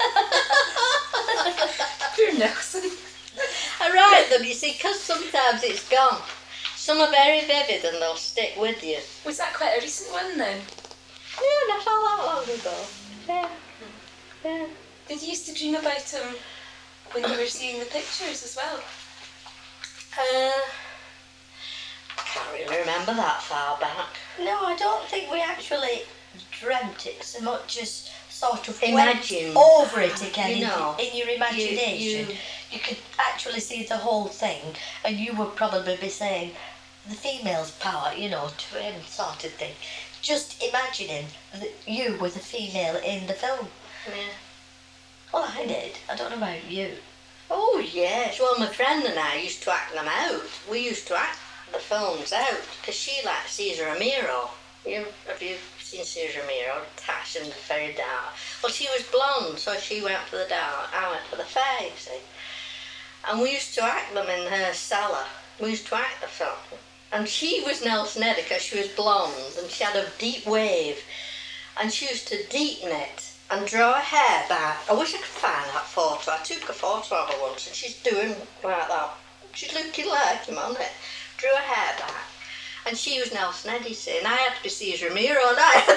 D: Poor Nelson.
B: I write them, you see, because sometimes it's gone. Some are very vivid and they'll stick with you.
D: Was that quite a recent one then?
B: Yeah, not all that long ago. Yeah. Yeah.
D: Did you used to dream about him when you were seeing the pictures as well?
B: Uh, I can't really remember that far back.
C: No, I don't think we actually dreamt it so much as sort of
B: Imagine.
C: went over it again
B: You
C: in-
B: know,
C: in, your imagination.
B: you-
C: You could actually see the whole thing, and you would probably be saying, the female's power, you know, to him sort of thing. Just imagining that you were the female in the film.
B: Yeah.
C: Well, I did. I don't know about you.
B: Oh yes, well my friend and I used to act them out. We used to act the films out because she liked Cesar Romero. You, have you seen Cesar Romero? Tash and very dark. Well, she was blonde, so she went for the dark. I went for the fair, you see. And we used to act them in her cellar. We used to act the film. And she was Nelson Eddy because she was blonde and she had a deep wave. And she used to deepen it and draw her hair back. I wish I could find that photo. I took a photo of her once and she's doing like that. She's looking like him on it. Drew her hair back. And she was Nelson Eddy, see, and I had to be Cesar Romero and I had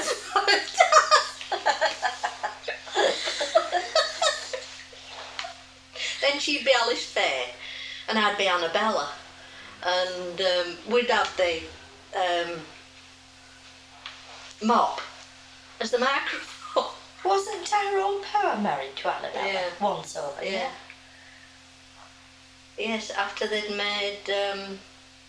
B: to Then she'd be Alice Faye and I'd be Annabella. And um, we'd have the um, mop as the microphone.
C: Wasn't Tyrone Power married to Annabella?
B: Yeah.
C: Once over, yeah.
B: Yeah. Yes, after they'd made um,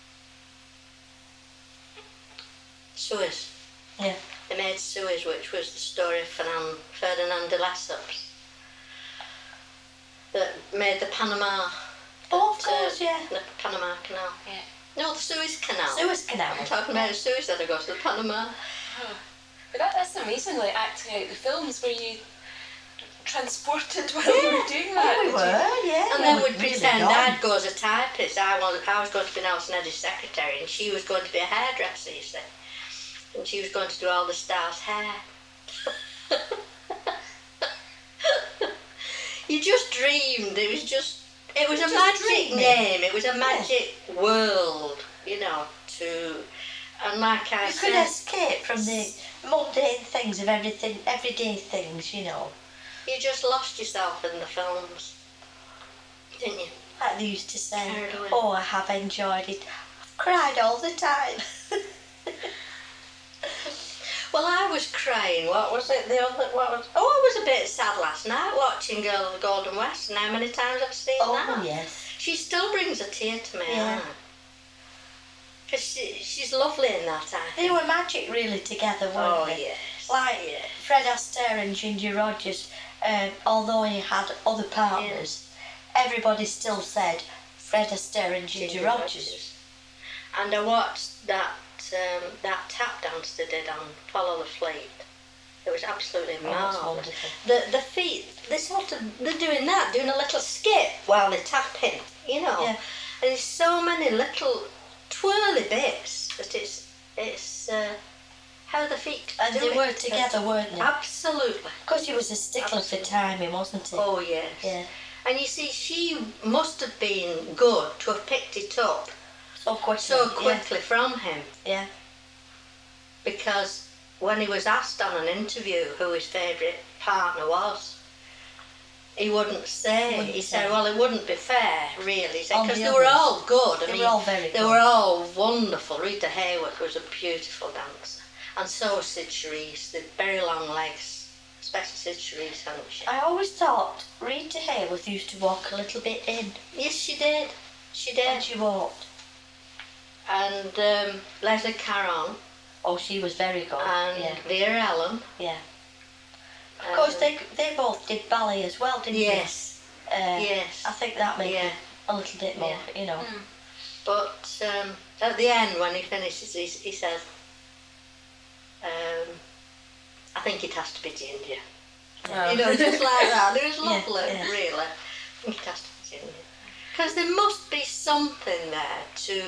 B: Suez.
C: Yeah.
B: They made Suez, which was the story of Ferdinand, Ferdinand de Lesseps, that made the Panama.
C: Oh, of
B: that,
C: course,
B: uh,
C: yeah.
B: The Panama Canal.
D: Yeah.
B: No, the Suez Canal.
C: Suez Canal.
B: I'm talking about the Suez that I got to the Panama.
D: Oh. But that, that's amazing, like acting out the films where you transported while you were doing that.
C: Oh, we
D: did
C: were,
D: you?
C: yeah.
B: And
C: we
B: then
C: were
B: we'd
C: really
B: pretend
C: gone.
B: I'd go as a typist. I was, I was going to be Nelson Eddy's secretary and she was going to be a hairdresser, you see. And she was going to do all the stars' hair. You just dreamed. It was just, it was a
C: Just
B: magic
C: dreaming.
B: name. It was a magic world, you know, to, and like I
C: You
B: said,
C: could escape from the mundane things of everything, everyday things, you know.
B: you just lost yourself in the films, didn't you?
C: Like they used to say,
B: Carried away.
C: oh, I have enjoyed it. I've cried all the time.
B: Well, I was crying. What was it? The other, what was? Oh, I was a bit sad last night watching Girl of the Golden West. And how many times I've seen
C: Oh,
B: that?
C: yes.
B: She still brings a tear to my
C: Yeah.
B: eye. Cause she, she's lovely in that. I
C: They
B: think.
C: were magic, really, together, weren't
B: Oh
C: they?
B: yes.
C: Like
B: Yeah.
C: Fred Astaire and Ginger Rogers, um, although he had other partners, everybody still said Fred Astaire and Ginger,
B: Ginger
C: Rogers.
B: And I watched that um, that tap dance they did on Follow the Fleet. It was absolutely
C: Oh, that's
B: marvellous.
C: wonderful.
B: The the feet, they sort of they're doing that, doing a little skip while they're tapping, you know.
C: Yeah.
B: And there's so many little twirly bits that it's it's uh, how the feet
C: And
B: do
C: they
B: it.
C: were together, weren't they?
B: Absolutely.
C: Because he was a stickler for timing, wasn't he?
B: Oh yes.
C: Yeah.
B: And you see, she must have been good to have picked it up
C: So quickly.
B: so quickly from him.
C: Yeah.
B: Because when he was asked on an interview who his favourite partner was, he wouldn't say.
C: Wouldn't
B: he
C: say.
B: said, well, it wouldn't be fair, really.
C: On
B: Because
C: the
B: they were
C: others.
B: all good. I
C: They
B: mean,
C: were all very
B: they
C: good.
B: were all wonderful. Rita Hayworth was a beautiful dancer. And so was Sid Charisse. They had very long legs, especially Sid Charisse, hadn't she?
C: I always thought Rita Hayworth used to walk a little bit in
B: Yes, she did. She
C: when
B: did.
C: she walked.
B: And um, Leslie Caron
C: Oh, she was very good.
B: and
C: yeah.
B: Vera Ellen.
C: Yeah. Of course,
B: um,
C: they they both did ballet as well, didn't
B: Yes,
C: they? Uh,
B: yes.
C: I think that made
B: Yeah.
C: it a little bit more,
B: Yeah.
C: you know.
D: Mm.
B: But um, at the end, when he finishes, he, he says, um, I think it has to be Ginger.
D: Oh.
B: You know, just like that. It was
C: Yeah,
B: lovely,
C: yeah.
B: really. I think it has to be Ginger. Because there must be something there to...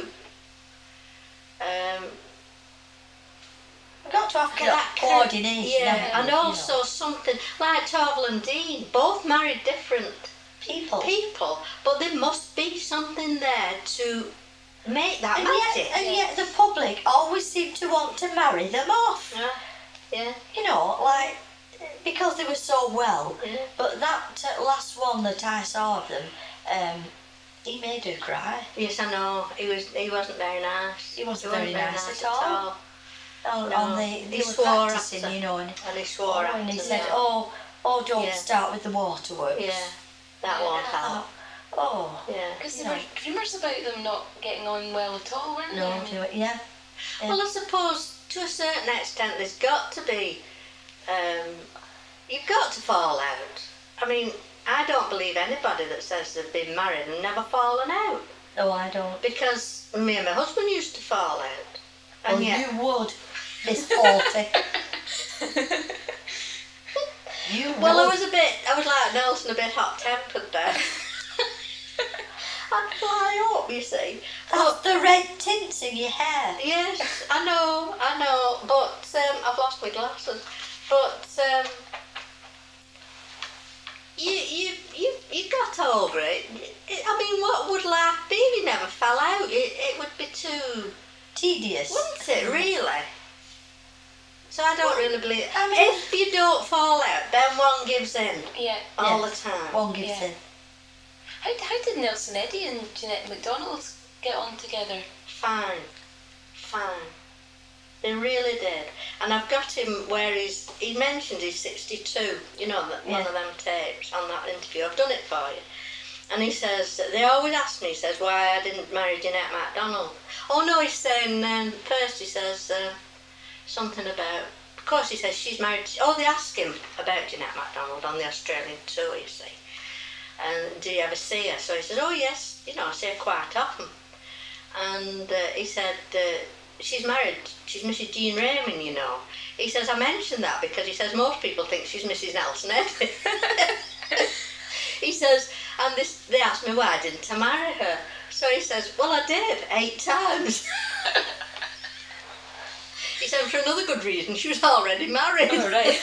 B: Um,
C: We've got to have co-
B: that co-
C: coordination.
B: Yeah,
C: haven't we,
B: and
C: you
B: also
C: know.
B: something like Torval and Dean, both married different
C: people.
B: people, but there must be something there to make that
C: And
B: magic.
C: yet, and yet the public always seem to want to marry them off.
B: Yeah, yeah,
C: You know, like, because they were so well.
B: yeah.
C: But that uh, last one that I saw of them, um, he made her cry.
B: Yes, I know. He was. He wasn't very nice.
C: He wasn't very nice at all.
B: all.
C: On,
B: No,
C: on the,
B: he
C: they were
B: swore
C: practicing,
B: after.
C: you know, and,
B: And he swore
C: oh, and he
B: after
C: said,
B: that.
C: oh, oh, don't
B: Yeah.
C: start with the waterworks.
B: Yeah, that won't
C: And I
B: help.
C: thought, oh,
B: Yeah.
D: Because
C: You
D: there
C: know.
D: were rumours about them not getting on well at all, weren't
C: no,
D: there?
C: do it, yeah. Yeah.
B: Well, I suppose to a certain extent, there's got to be. Um, you've got to fall out. I mean, I don't believe anybody that says they've been married and never fallen out.
C: No, I don't.
B: Because me and my husband used to fall out. And
C: Well,
B: yet,
C: you would, Miss Forty. You
B: well,
C: would.
B: I was a bit, I was like Nelson, a bit hot-tempered there. I'd fly up, you see.
C: That's
B: But,
C: the red tints in your hair.
B: yes, I know, I know, but um, I've lost my glasses. But um, you, you, you, you got over it. it. I mean, what would life be if you never fell out? It, it would be too,
C: Tedious.
B: wouldn't it, really? So I don't really believe.
C: I mean-
B: if you don't fall out, then one gives in
D: Yeah.
B: all
C: Yeah.
B: the time.
C: One gives
D: Yeah.
C: in.
D: How, how did Nelson Eddy and Jeanette MacDonald get on together?
B: Fine, fine. They really did. And I've got him where he's, he mentioned he's sixty-two, you know, that one
C: Yeah.
B: of them tapes on that interview. I've done it for you. And he says, they always ask me, he says, why I didn't marry Jeanette MacDonald. Oh no, he's saying, um, first he says uh, something about, of course he says she's married, oh they ask him about Jeanette MacDonald on the Australian tour, you see. And do you ever see her? So he says, oh yes, you know, I see her quite often. And uh, he said, uh, she's married, she's Missus Jean Raymond, you know. He says, I mentioned that because he says most people think she's Missus Nelson Eddy. He says, and this, they asked me why didn't I marry her. So he says, well I did, eight times. He said, for another good reason, she was already married.
D: Oh, right.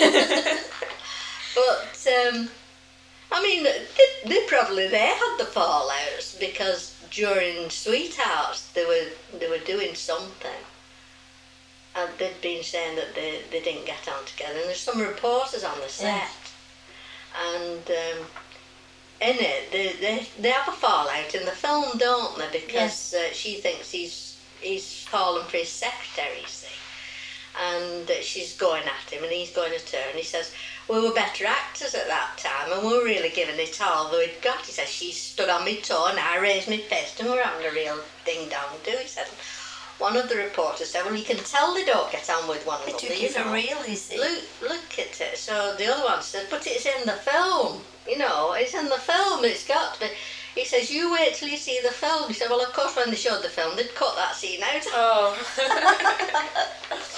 B: But, um, I mean, they, they probably, they had the fallouts because during Sweethearts they were they were doing something. And they'd been saying that they, they didn't get on together. And there's some reporters on the set.
C: Yeah.
B: And um, in it, they, they, they have a fallout in the film, don't they? Because uh, she thinks he's, he's fallen for his secretary, you see. And uh, she's going at him and he's going at her. And he says, we were better actors at that time and we were really giving it all that we'd got. He says, she stood on my toe and I raised my fist and we were having a real ding-dong do. He said, one of the reporters said, well, you can tell they don't get on with one
C: They
B: another.
C: took
B: you
C: it for
B: know.
C: real, you see.
B: Look, look at it. So the other one said, but it's in the film. You know, it's in the film. It's got to be. He says, you wait till you see the film. He said, well, of course, when they showed the film, they'd cut that scene out.
D: Oh.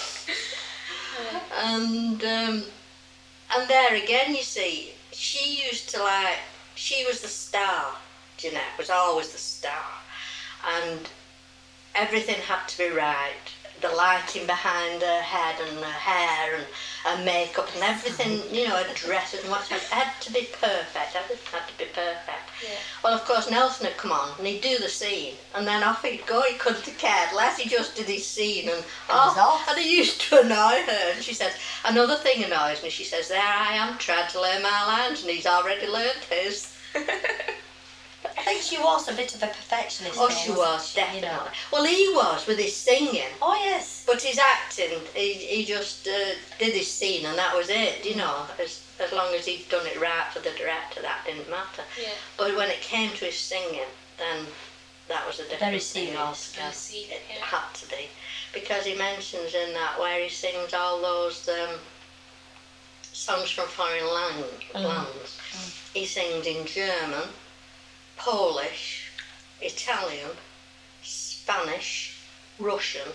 B: And um, and there again, you see, she used to like, she was the star. Jeanette was always the star. And everything had to be right. The lighting behind her head and her hair and her makeup and everything, you know, her dresses and whatever, it had to be perfect. Everything had to be perfect.
D: Yeah.
B: Well, of course, Nelson had come on and he'd do the scene and then off he'd go. He couldn't have cared less. He just did his scene and
C: was
B: oh,
C: off.
B: and it used to annoy her. And she says, another thing annoys me. She says, there I am trying to learn my lines and he's already learned his.
C: I think she was a bit of a perfectionist.
B: Oh,
C: though,
B: she
C: wasn't
B: was,
C: she,
B: definitely.
C: You know?
B: Well, he was with his singing.
C: Oh, yes.
B: But his acting, he, he just uh, did his scene and that was it, you know. As, as long as he'd done it right for the director, that didn't matter.
D: Yeah.
B: But when it came to his singing, then that was a different
C: Very
B: thing.
C: serious.
D: I see.
B: It
D: Yeah.
B: had to be. Because he mentions in that where he sings all those um, songs from foreign land,
C: Mm.
B: lands. He sings in German, Polish, Italian, Spanish, Russian,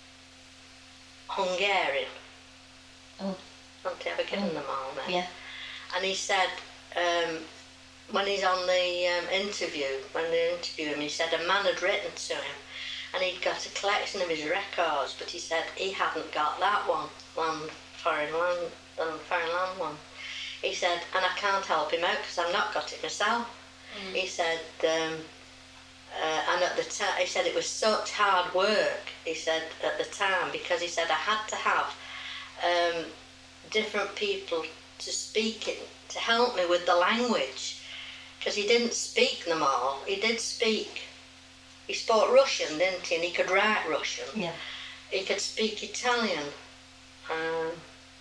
B: Hungarian.
C: Oh.
B: Don't you ever given them all then?
C: Yeah.
B: And he said, um, when he's on the um, interview, when they interview him, he said a man had written to him and he'd got a collection of his records, but he said he hadn't got that one, land, foreign land, um, foreign land one. He said, and I can't help him out because I've not got it myself.
D: Mm.
B: He said, um, uh, and at the time, he said it was such hard work, he said, at the time, because he said I had to have um, different people to speak it, to help me with the language, because he didn't speak them all. He did speak. He spoke Russian, didn't he? And he could write Russian.
C: Yeah.
B: He could speak Italian. Um,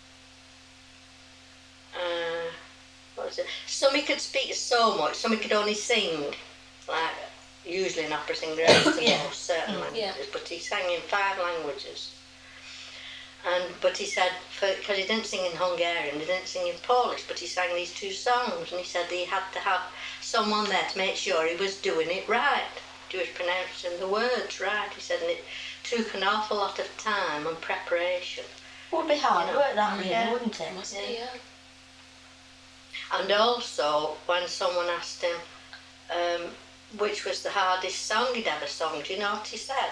B: uh, what was it? Some he could speak so much, some he could only sing, like usually an opera singer has to
C: Yeah.
B: know certain
C: Mm,
B: languages,
D: yeah.
B: but he sang in five languages. And but he said, because he didn't sing in Hungarian, he didn't sing in Polish, but he sang these two songs, and he said he had to have someone there to make sure he was doing it right, he was pronouncing the words right. He said, and it took an awful lot of time and preparation.
C: Would be hard
B: You know,
C: work that really,
B: yeah.
C: wouldn't it?
D: Must be, yeah.
B: And also, when someone asked him um, which was the hardest song he'd ever sung, do you know what he said?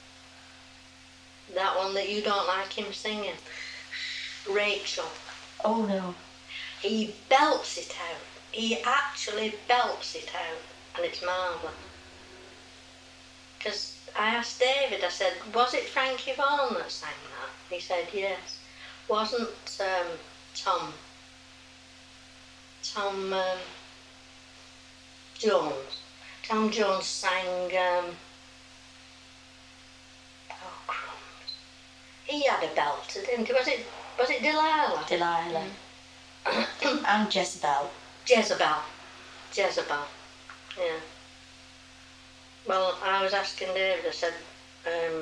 B: That one that you don't like him singing. Rachel.
C: Oh no.
B: He belts it out. He actually belts it out, and it's marvellous. Because I asked David, I said, was it Frankie Vaughan that sang that? He said, yes. Wasn't um, Tom, Tom um, Jones. Tom Jones sang, um, oh crumbs. He had a belter, didn't he? Was it, was it Delilah?
C: Delilah. And Jezebel.
B: Jezebel. Jezebel. Yeah. Well, I was asking David, I said, um,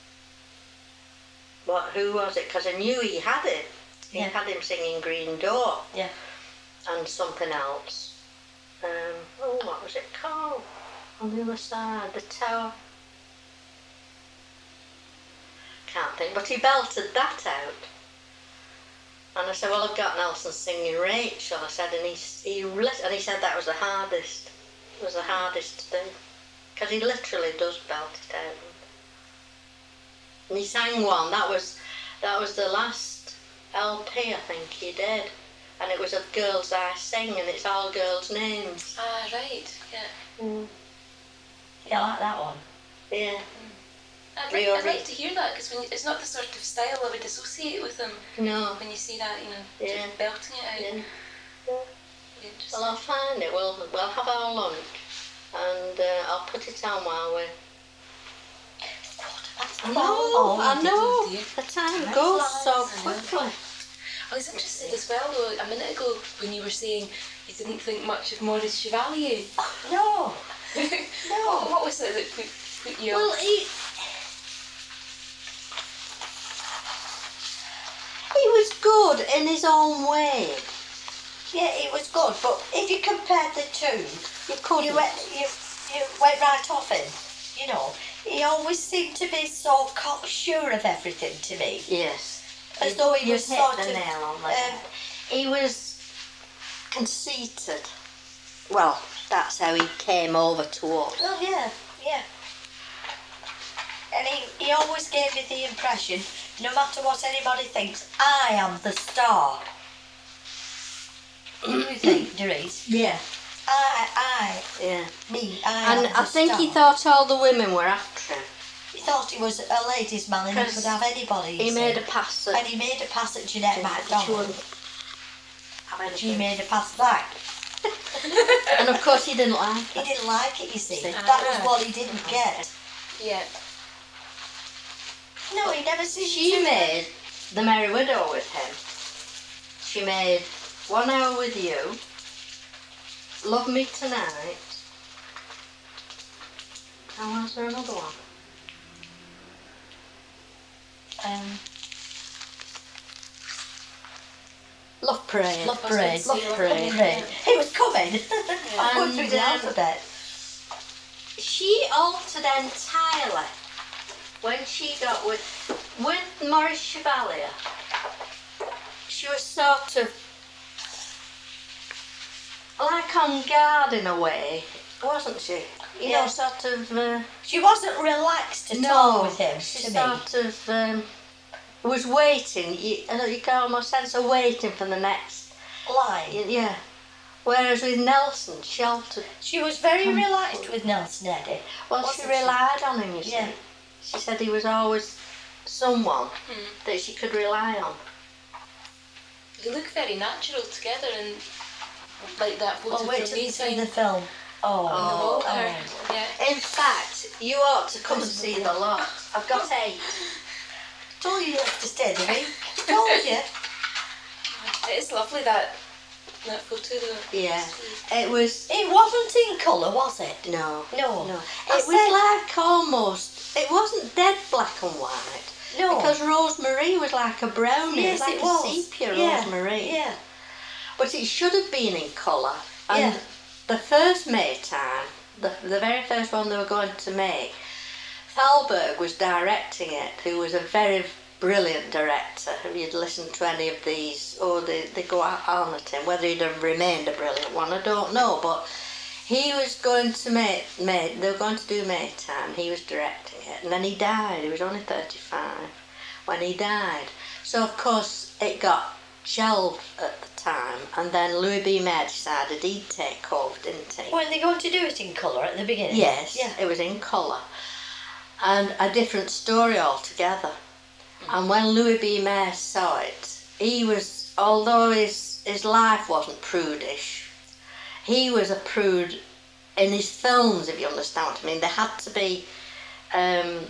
B: what, who was it? Because I knew he had it. He
C: Yeah.
B: had him singing Green Door.
C: Yeah.
B: And something else. Um, oh, what was it called? On the other side, the tower. Can't think, but he belted that out. And I said, well, I've got Nelson singing Rachel. I said, and he, he, lit- and he said that was the hardest. It was the hardest to do. Because he literally does belt it out. And he sang one, that was, that was the last L P I think he did. And it was of Girls I Sing, and it's all girls' names.
D: Ah, right, yeah.
B: Mm.
C: Yeah, I like that one.
B: Yeah.
D: I'd
B: Rio
D: like, I'd like
B: Reid.
D: to hear that, because it's not the sort of style I would associate with him
B: No.
D: when you see that, you know,
B: Yeah.
D: sort of belting it out.
B: Yeah.
D: Be interesting.
B: Well, I'll find it. We'll, we'll have our lunch, and uh, I'll put it on while we're... I know,
C: Oh,
B: I know.
D: dear.
B: The time
C: Time
B: goes
C: flies,
B: so
D: I know.
B: quickly.
D: I was interested as well, though, a minute ago when you were saying you didn't think much of Maurice Chevalier.
C: No.
D: what, what was it that put, put you
B: Well,
D: off?
B: he... He was good in his own way.
C: Yeah, it was good, but if you compared the two,
B: You couldn't.
C: you went, you, you went right off him. You know, he always seemed to be so cocksure of everything to me.
B: Yes.
C: As though he
B: You
C: was
B: hit
C: sort
B: the
C: of,
B: nail on the
C: um,
B: head. He was conceited. Well, that's how he came over to us.
C: Well, yeah, yeah. And he, he always gave me the impression, no matter what anybody thinks, I am the star. What do you think, Doris?
B: Yeah.
C: I, I,
B: Yeah.
C: me, I
B: And
C: am the
B: I think
C: star.
B: he thought all the women were after him.
C: He thought he was a ladies' man and he
B: 'Cause
C: could have anybody. you
B: He
C: see.
B: made a pass at
C: And he made a pass at Jeanette
B: Jeanette, but she
C: MacDonald.
B: wouldn't have
C: And she
B: anything.
C: made a pass back.
B: And of course he didn't like
C: He
B: it.
C: didn't like it, you see.
B: See.
C: That was what he didn't get.
D: Yeah.
C: No, he never seemed
B: She
C: to.
B: made The Merry Widow with him. She made One Hour with You, Love Me Tonight. And was there another one?
C: Um,
B: Love Parade.
C: Love Parade.
B: Love Parade.
C: Parade. He was coming. I'm going through
B: And,
C: the
B: um,
C: alphabet.
B: She altered entirely when she got with with Maurice Chevalier. She was sort of like on guard in a way, wasn't she? You
C: Yeah.
B: know, sort of. Uh,
C: She wasn't relaxed at all with him,
B: she
C: to me.
B: sort of um, was waiting. You, uh, you can almost sense her waiting for the next.
C: Line.
B: y- Yeah. Whereas with Nelson, she altered.
C: She was very relaxed with Nelson Eddy.
B: Well,
C: Wasn't
B: she relied on him. You see.
C: Yeah.
B: She said he was always someone
D: Hmm.
B: that she could rely on.
D: They look very natural together, and like that photo
C: Well, wait
D: from
C: till you see the
D: Maytime.
C: film. Oh,
D: The
B: Oh,
D: water.
C: oh.
D: Yeah.
B: In fact, you ought to come and see the lot. I've got eight.
C: Told you you have to stay the week. Told you.
D: It is lovely, that that photo though.
B: Yeah. It was.
C: It wasn't in colour, was it?
B: No.
C: No.
B: No.
C: I
B: It was
C: said-
B: like almost. It wasn't dead black and white,
C: No.
B: Because Rosemary was like a brownie.
C: Yes,
B: it was like
C: it
B: a
C: was.
B: sepia
C: Yeah,
B: Rosemary.
C: Yeah.
B: But it should have been in colour. And
C: Yeah.
B: the first Maytime, the, the very first one they were going to make, Thalberg was directing it, who was a very brilliant director. If you'd listened to any of these, or they, they go out on at him, whether he'd have remained a brilliant one, I don't know, but he was going to make, make they were going to do Maytime, he was directing it, and then he died. He was only thirty-five when he died. So of course it got shelved at the time, and then Louis B. Mayer decided he'd take over, didn't he?
C: Weren't they going to do it in colour at the beginning?
B: Yes,
C: Yeah.
B: it was in colour. And a different story altogether. Mm. And when Louis B. Mayer saw it, he was, although his, his life wasn't prudish, he was a prude in his films, if you understand what I mean. They had to be um,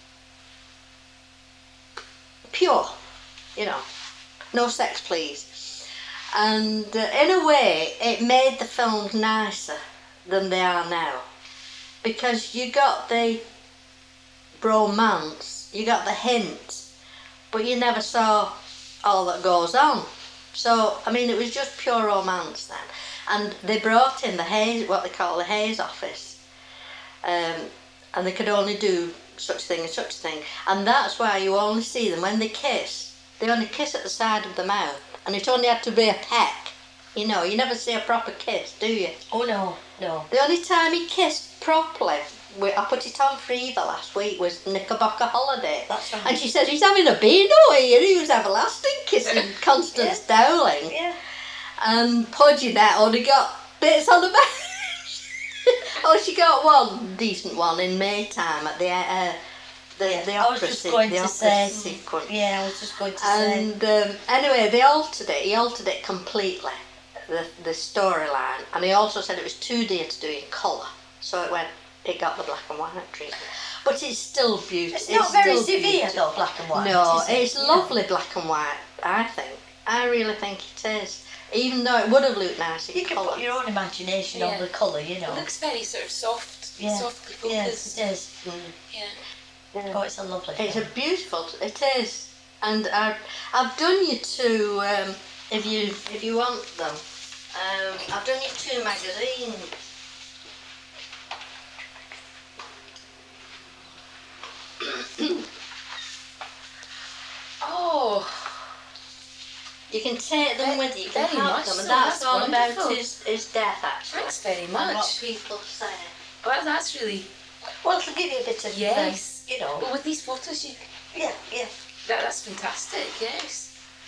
B: pure, you know, no sex please. And uh, in a way, it made the films nicer than they are now. Because you got the bromance, you got the hint, but you never saw all that goes on. So, I mean, it was just pure romance then. And they brought in the Hayes, what they call the Hayes office, um, and they could only do such thing and such thing. And that's why you only see them when they kiss. They only kiss at the side of the mouth, and it only had to be a peck. You know, you never see a proper kiss, do you?
C: Oh no, no.
B: The only time he kissed properly, we, I put it on for Eva last week, was Knickerbocker Holiday.
C: That's right.
B: And she said, he's having a beano here, he was everlasting kissing Constance
C: Yeah.
B: Dowling.
C: Yeah.
B: And Pudgy that only got bits on the back. Oh, she got one decent one in Maytime at the uh, the,
C: Yeah,
B: the
C: I was
B: opera,
C: just
B: se-
C: going
B: the
C: to
B: opera
C: say-
B: sequence.
C: Yeah, I was just going to say.
B: And um, anyway, they altered it. He altered it completely, the the storyline, and he also said it was too dear to do in colour, so it went. It got the black and white treatment, but it's still beautiful.
C: It's not very
B: still
C: severe
B: beautiful.
C: though, black and white.
B: No,
C: is it?
B: it's
C: Yeah.
B: lovely black and white. I think. I really think it is. Even though it would have looked nice in
C: You can
B: colour.
C: put your own imagination on
D: Yeah.
C: the colour, you know.
D: It looks very sort of soft,
C: Yeah.
D: softly focused.
C: Yes, it is.
B: Mm.
D: Yeah.
B: Yeah.
C: Oh, it's a lovely
B: It's a
C: film.
B: beautiful. It is, and I've I've done you two. Um, if you if you want them, um, I've done you two magazines.
D: Oh,
B: You can take them with you. You can
D: Very
B: have
D: much
B: them, and
D: so,
B: that's,
D: that's
B: all about
D: wonderful.
B: his, his death, actually.
D: thanks very
B: And what
D: much.
B: people say.
D: Well, that's really
C: Well, it'll give you a bit of,
D: yes.
C: um, you know.
D: Well, with these photos, you
C: Yeah, yeah.
D: that, that's fantastic. Yes.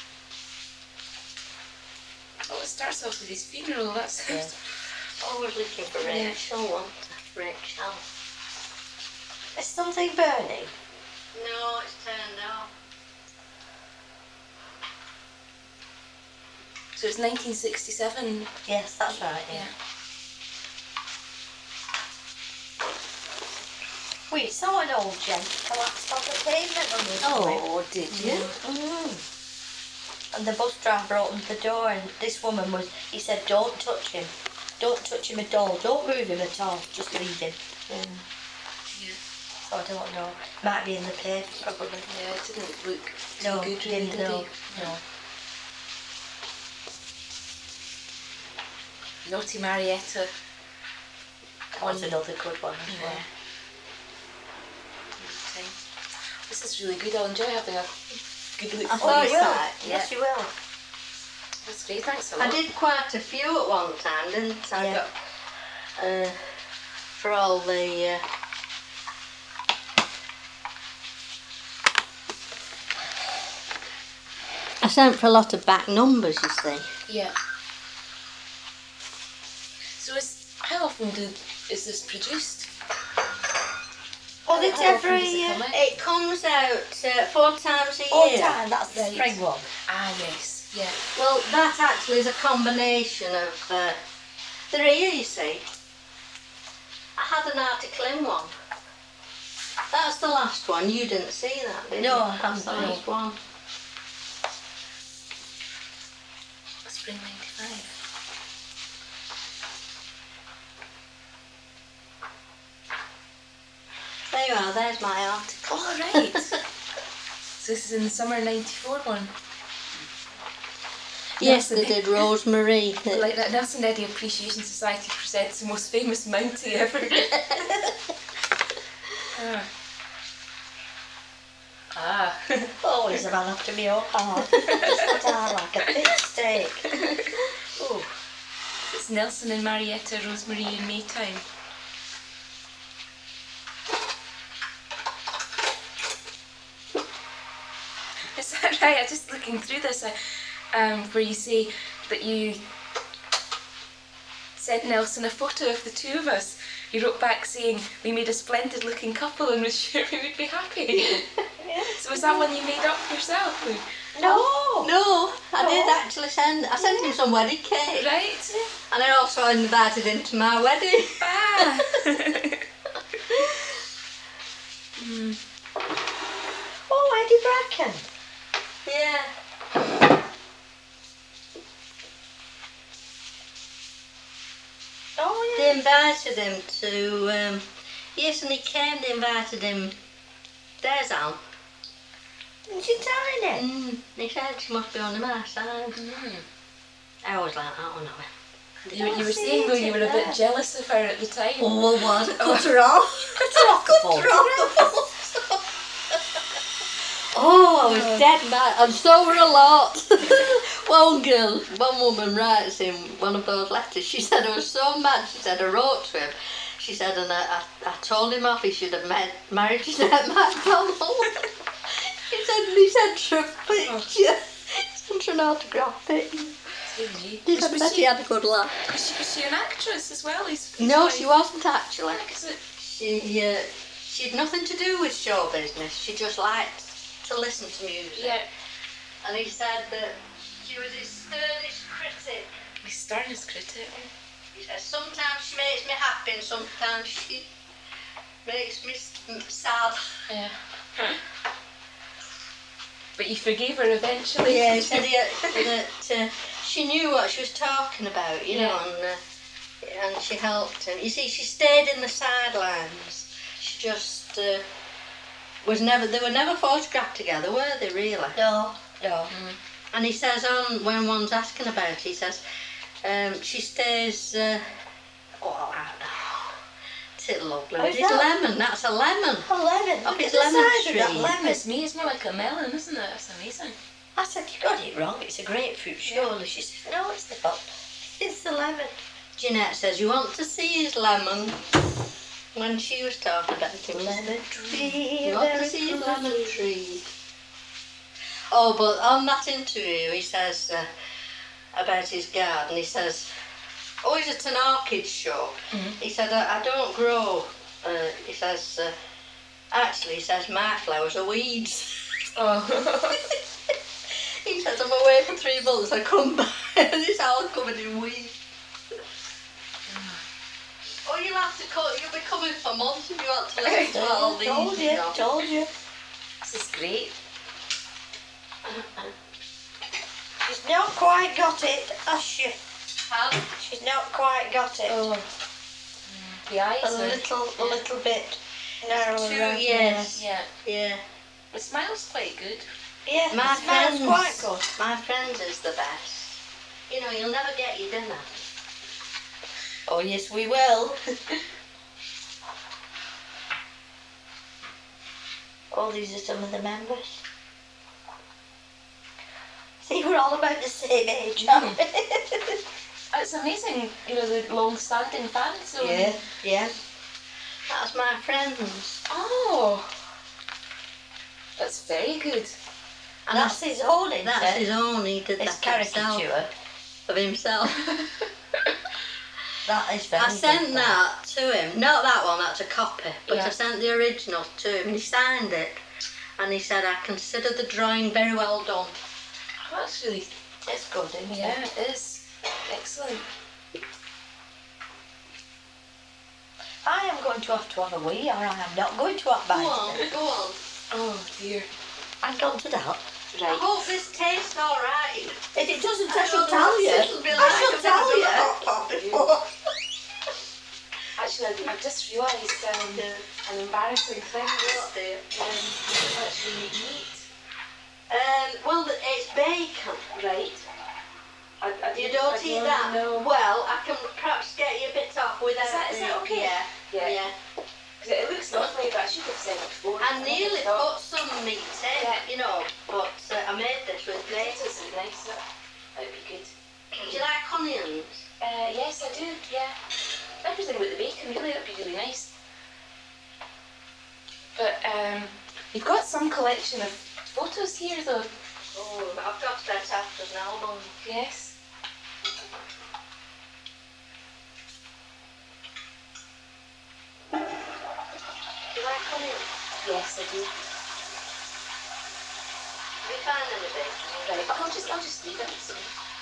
D: Oh, it starts off with his funeral. That's
C: Yeah.
B: Always looking for
D: Yeah.
B: Rachel, want Rachel.
C: Is something burning?
B: No, it's turned off.
D: So it's nineteen sixty-seven.
C: Yes, that's right. Yeah.
D: Yeah.
C: We saw an old gent collapse on the pavement on this way.
B: Oh, did you?
C: Mm. And the bus driver opened the door, and this woman was. He said, "Don't touch him. Don't touch him at all. Don't move him at all. Just leave him."
B: Yeah.
C: So I don't know. Might be in the paper, probably.
D: Yeah, it didn't look too
C: No,
D: good, really,
C: didn't
D: did
C: know.
D: he?
C: No.
D: Naughty Marietta.
C: That was another good one as
D: Yeah.
C: well.
D: Okay. This is really good. I'll enjoy having a good look.
B: I
D: through
B: thought
D: these.
B: you right,
C: Yes, you will.
D: That's great. Thanks a
B: I
D: lot.
B: did quite a few at one time, didn't I?
C: Yeah.
B: Got, uh, for all the. Uh, I sent for a lot of back numbers, you see.
D: Yeah. So is how often do is this produced?
C: Oh, it's
D: How often
C: every
D: does it
C: year.
D: come out?
B: It comes out uh, four times a
C: All
B: year.
C: time. That's the
D: Right.
C: spring one.
D: Ah, yes. Yeah.
B: Well, that actually is a combination of. Uh, they're here, you see. I had an article in one. That's the last one. You didn't see that, did
C: No,
B: you?
C: I
B: That's the
C: haven't, no.
B: last one.
D: Spring ninety-five.
B: There you are. There's my article.
D: All right. this is in the summer ninety-four one.
B: Yes,
D: Nelson,
B: they did Rosemary.
D: like that Nelson Eddy Appreciation Society presents the most famous Mountie ever. ah. Ah.
C: Always a man after me own heart. That's what I like, a thick steak. Ooh.
D: It's Nelson and Marietta, Rosemary and Maytime. Is that right? I'm just looking through this, uh, um, where you say that you sent Nelson a photo of the two of us. He wrote back saying we made a splendid looking couple and was sure we would be happy. So was that one you made up yourself, Lou?
C: No.
B: No, I
C: No.
B: did actually send. I sent him some wedding cake,
D: Right?
B: and I also invited him to my wedding.
D: Ah! mm.
C: Oh, Eddie Bracken.
B: Yeah.
C: Oh,
B: They
C: yeah.
B: invited him to. Um, yes, and he came. They invited him. There's Anne.
C: Didn't you tell him it?
B: Mm, he said she must be on the my side.
D: Mm.
B: I always like that one of it.
D: You, you were saying though you were a bit jealous of her at the time.
B: Oh, I was. I cut her off.
C: Cut her off the phone.
B: Cut her off the phone. Oh, I was dead mad, and so were a lot. One girl, one woman writes in one of those letters, she said I was so mad, she said I wrote to him, she said, and I, I, I told him off he should have met, married Jeanette MacDonald. He said, he sent her a picture, he sent her an autograph picture. He said, I bet he had a good laugh.
D: Was she, was she an actress as well? His, his
B: No,
D: wife?
B: she wasn't actually.
D: Is it?
B: She, uh, she had nothing to do with show business, she just liked to listen to music.
D: Yeah.
B: And he said that she was his sternest critic.
D: His sternest critic.
B: He said, sometimes she makes me happy and sometimes she makes me s- sad.
D: Yeah. But you forgave her eventually.
B: Yeah, he said he, that uh, she knew what she was talking about, you know,
D: Yeah.
B: and, uh, and she helped him. You see, she stayed in the sidelines. She just uh, was never, they were never photographed together, were they, really?
C: No, no.
B: And he says on, when one's asking about it, he says, um, she stays, uh, oh, I don't know. It's it lovely.
C: Oh, is
B: It's
C: that-
B: lemon, that's a lemon.
C: A lemon.
B: Look,
C: Look
B: it's
C: at the
B: lemon
C: size of that
B: tree.
C: lemon.
D: It's me, it's more like a melon, isn't it? That's amazing.
C: I said, you got it wrong. It's a grapefruit, surely. She said, no, it's the bottom. It's the lemon.
B: Jeanette says, you want to see his lemon? When she was talking about it,
C: Lemon tree.
B: you want to
C: very
B: see his
C: pretty.
B: lemon tree? Oh, but on that interview, he says uh, about his garden, he says, oh, is it an orchid show?
D: Mhm.
B: He said, I, I don't grow. Uh, he says, uh, actually, he says, my flowers are weeds.
D: Oh.
B: He says, I'm away for three months, I come back and it's all covered in weeds. Oh, you'll have to come, you'll be coming for months if you want to listen to all these.
C: Told you,
B: you know.
C: told you.
D: This is great.
C: She's not quite got it, has she?
B: Huh?
C: She's not quite got it.
D: Oh. The eyes
C: A
D: are...
C: little, a little bit narrower.
B: Two
C: around
B: years.
D: Yeah.
B: Yeah.
D: The smile's quite good.
C: there. Yeah,
B: My
C: the smile's
B: friends,
C: quite good.
B: my friends is the best. You know, you'll never get your dinner.
C: Oh, yes, we will. Oh, these are some of the members. See, we're all about the same age, aren't we?
D: It's amazing, you know, the long-standing fans. So
C: Yeah, yeah.
B: That's my friends.
D: Oh. That's very good.
B: And
C: That's his own, isn't
B: That's
C: it?
B: his own, he did
C: His
B: that himself,
C: caricature.
B: of himself.
C: That is very
B: I sent
C: good.
B: that to him, not that one, that's a copy, but
D: Yeah.
B: I sent the original to him and he signed it. And he said, I consider the drawing very well done.
D: Oh, that's really...
C: It's good, isn't it?
D: Yeah, it is. Excellent.
C: I am going to have to have a wee, or I am not going to have
B: Go
C: mine.
B: on, go on.
D: Oh, dear.
C: I'm gone to that.
B: I
D: Right.
B: hope this tastes alright.
C: If it doesn't, I,
B: I
C: shall
B: don't
C: tell
B: know
C: you.
B: what it'll be
C: I
B: like.
C: shall
B: I've
C: tell
B: never
C: you.
B: done a hot pot before.
D: Actually, I've, I've just realised um, an embarrassing thing.
B: Oh, dear.
D: Um, it's actually meat.
B: Um, well, it's bacon.
D: Right. I, I
B: You
D: don't-
B: don't
D: I
B: eat
D: don't
B: that?
D: know.
B: Well, I can perhaps get you a bit off without
D: Is that- is that
B: the-
D: okay?
B: Yeah.
D: Yeah.
B: Yeah.
D: Because it looks lovely, but I should have said it before.
B: I
D: never
B: nearly
D: thought.
B: put some meat in,
D: Yeah.
B: you know, but uh, I made this with bacon.
D: Potatoes are nice. That would be good.
B: Do you like onions?
D: Uh, yes, I do. Yeah. Everything with the bacon, really, that'd be really nice. But um, you've got some collection of photos here, though.
B: Oh, I've got that after an album.
D: Yes.
B: Do you like onions?
D: Yes, I do.
B: Do you find any bacon?
D: Right, I'll just, I'll just leave it. So.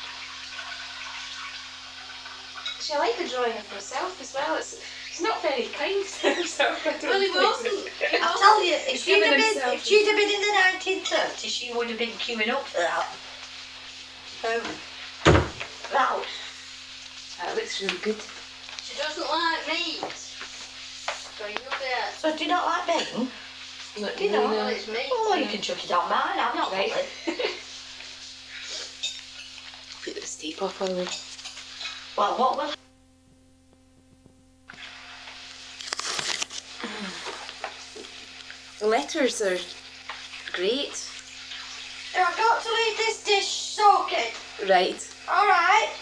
D: Actually, I like the drawing of myself as well. It's, it's not very kind to himself. I don't
B: Well, he
D: think.
B: wasn't. He
C: I'll
B: wasn't.
C: tell you, if
D: He's
C: she'd, have
D: given
C: been,
D: himself-
C: if she'd have been in the nineteen thirties, she would have been queuing up for that. Um, wow.
D: That looks really good.
B: She doesn't like meat. So you'll be at...
C: So do you not like bacon?
D: Not
C: Do you
D: really,
C: not?
D: no.
B: Well, it's meat.
C: Oh, you can chuck it on mine, I'm not
D: Right.
C: bothered.
D: Put this tape off while we're...
C: Well, what will...
D: The letters are great.
C: I've got to leave this dish soaking.
D: Right.
C: Alright.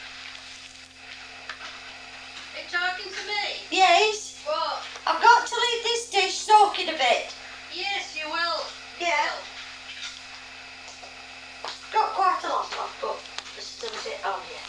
B: Are you talking to me?
C: Yes.
B: What?
C: I've got to leave this dish soaking a bit.
B: Yes, you will.
C: Yeah. Got quite a lot left, but
B: There's still a bit on yet.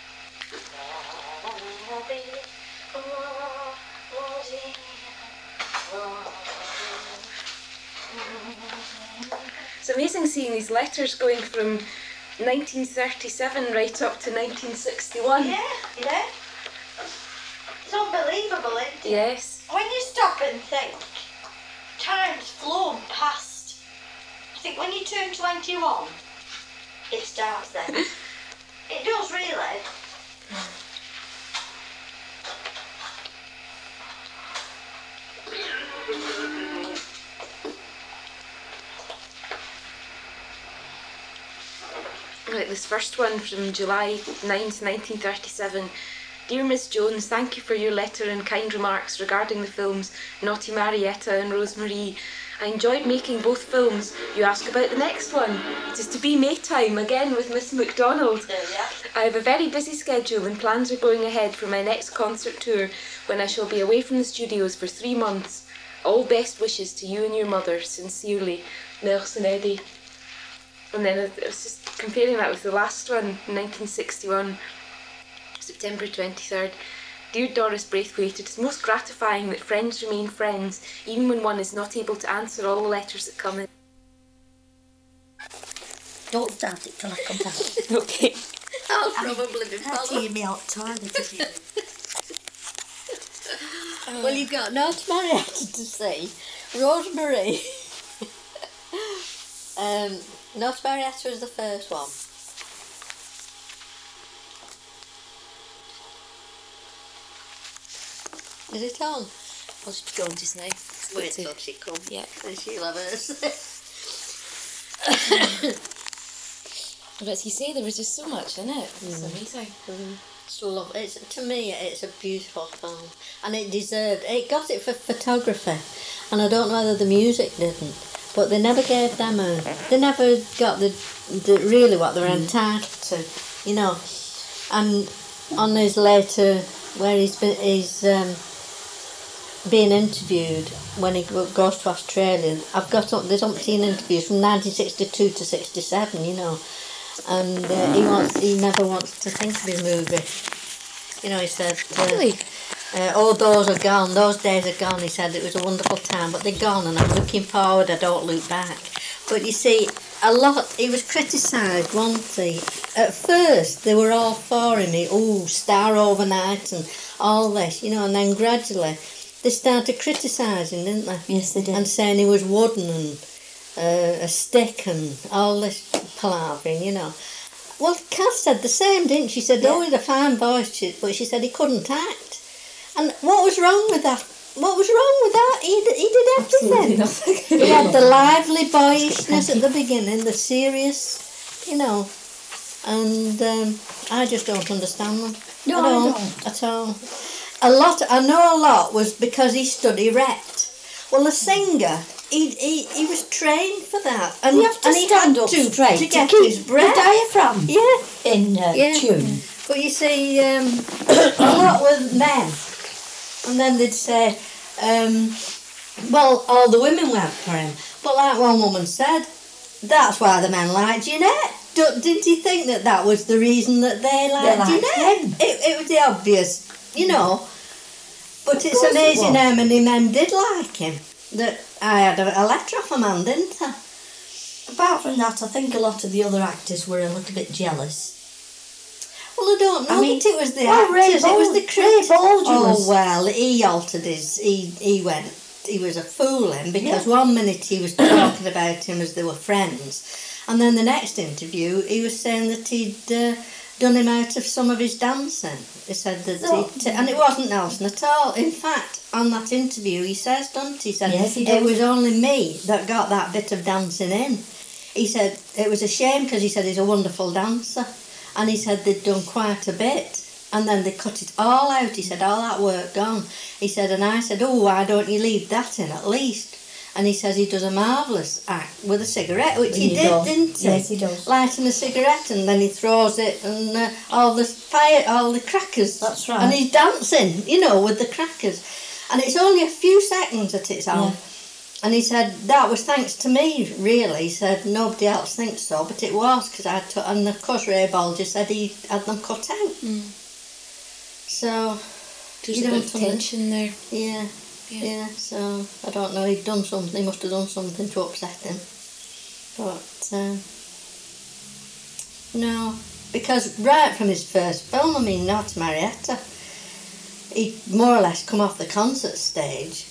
D: It's amazing seeing these letters going from nineteen thirty-seven right up to nineteen sixty-one.
C: yeah, yeah. It's unbelievable, isn't it?
D: Yes.
C: When you stop and think, time's flown past. I think when you turn twenty-one, it starts then. It does really.
D: Right, this first one from July ninth, nineteen thirty-seven. Dear Miss Jones, thank you for your letter and kind remarks regarding the films Naughty Marietta and Rosemary. I enjoyed making both films. You ask about the next one. It is to be Maytime, again with Miss MacDonald.
C: There we are.
D: I have a very busy schedule and plans are going ahead for my next concert tour when I shall be away from the studios for three months. All best wishes to you and your mother. Sincerely, Nelson Eddy. And then I was just comparing that with the last one, nineteen sixty-one, September twenty-third. Dear Doris Braithwaite, it is most gratifying that friends remain friends, even when one is not able to answer all the letters that come in.
C: Don't start it till I come back.
D: Okay.
B: I'll probably be
C: I'll
B: followed.
C: you me out toilet if you
B: Well, you've got North Marietta to see, Rosemary. um, North Marietta was the first one. Is it on?
D: I'll just go on just now.
B: Wait till she comes.
D: Yeah.
B: And she'll have hers.
D: But as you say, there was just so much in it. It's amazing.
B: It's love. It's to me, it's a beautiful film, and it deserved. It got it for photography, and I don't know whether the music didn't, but they never gave them a. They never got the, the really what they were entitled to, you know. And on his later, where he's been, he's um, being interviewed when he go- goes to Australia. I've got up, there's umpteen interviews from nineteen sixty-two to sixty-seven, you know. And uh, he wants, he never wants to think of his movie. You know, he said, uh,
D: Really?
B: uh, all those are gone, those days are gone. He said it was a wonderful time, but they're gone, and I'm looking forward, I don't look back. But you see, a lot, he was criticised, wasn't he? At first, they were all for him, he, oh, Star Overnight and all this, you know, and then gradually they started criticising, didn't they?
D: Yes, they did.
B: And saying he was wooden and uh, a stick and all this palavering, you know. Well, Cass said the same, didn't she? She said, oh, he had a fine voice, she- but she said he couldn't act. And what was wrong with that
E: what was wrong with that? He, d- he did everything.
D: Nothing.
E: He had the lively boyishness at the beginning, the serious, you know, and um, I just don't understand them.
C: No,
E: I
C: I
E: don't,
C: don't.
E: at all. A lot, I know a lot was because he studied rhet. Well, the singer, he, he, he was trained for that. And,
C: You have to
E: and he
C: stand
E: had
C: up
E: to,
C: straight
E: to
C: to
E: get
C: keep
E: his breath.
C: the diaphragm
E: Yeah.
C: in uh,
E: Yeah.
C: tune.
E: But you see, um, a lot with men, and then they'd say, um, well, all the women went for him. But like one woman said, that's why the men liked Jeanette. Do, did you think that that was the reason that they liked
C: liked
E: Jeanette?
C: him.
E: It, it was the obvious, you know. But
C: Of
E: it's
C: course it
E: amazing
C: was.
E: how many men did like him. That I had a, a letter off a man, didn't I?
C: Apart from that, I think a lot of the other actors were a little bit jealous.
E: Well, I don't know
C: I mean,
E: that it was the
C: well, Ray
E: actors, it was
C: Bal-
E: the
C: Ray
E: critics.
C: Baldulas.
E: Oh, well, he altered his, he, he went, he was a fooling because
C: Yeah.
E: one minute he was talking about him as they were friends, and then the next interview he was saying that he'd uh, done him out of some of his dancing. He said that
C: No.
E: he'd, and it wasn't Nelson at all. In fact, on that interview he says, doesn't he, he said,
C: Yes, he
E: it
C: does.
E: was only me that got that bit of dancing in. He said it was a shame because he said he's a wonderful dancer. And he said they'd done quite a bit. And then they cut it all out. He said, all that work gone. He said, and I said, oh, why don't you leave that in at least? And he says he does a marvellous act with a cigarette, which he,
C: He
E: did,
C: does.
E: didn't he?
C: Yes, he does.
E: Lighting a cigarette and then he throws it and uh, all the fire, all the crackers.
C: That's right.
E: And he's dancing, you know, with the crackers. And it's only a few seconds that it's on.
C: Yeah.
E: And he said, that was thanks to me, really. He said, nobody else thinks so, but it was, because I took, and of course Ray Baldulas said he had them cut out.
A: Mm.
E: So,
A: There's
E: you
A: a bit
E: don't
A: of
E: under-
A: tension there.
E: yeah,
A: Yeah.
E: yeah, so, I don't know, he'd done something, he must have done something to upset him. But, um, no, because right from his first film, I mean, Not Marietta, he'd more or less come off the concert stage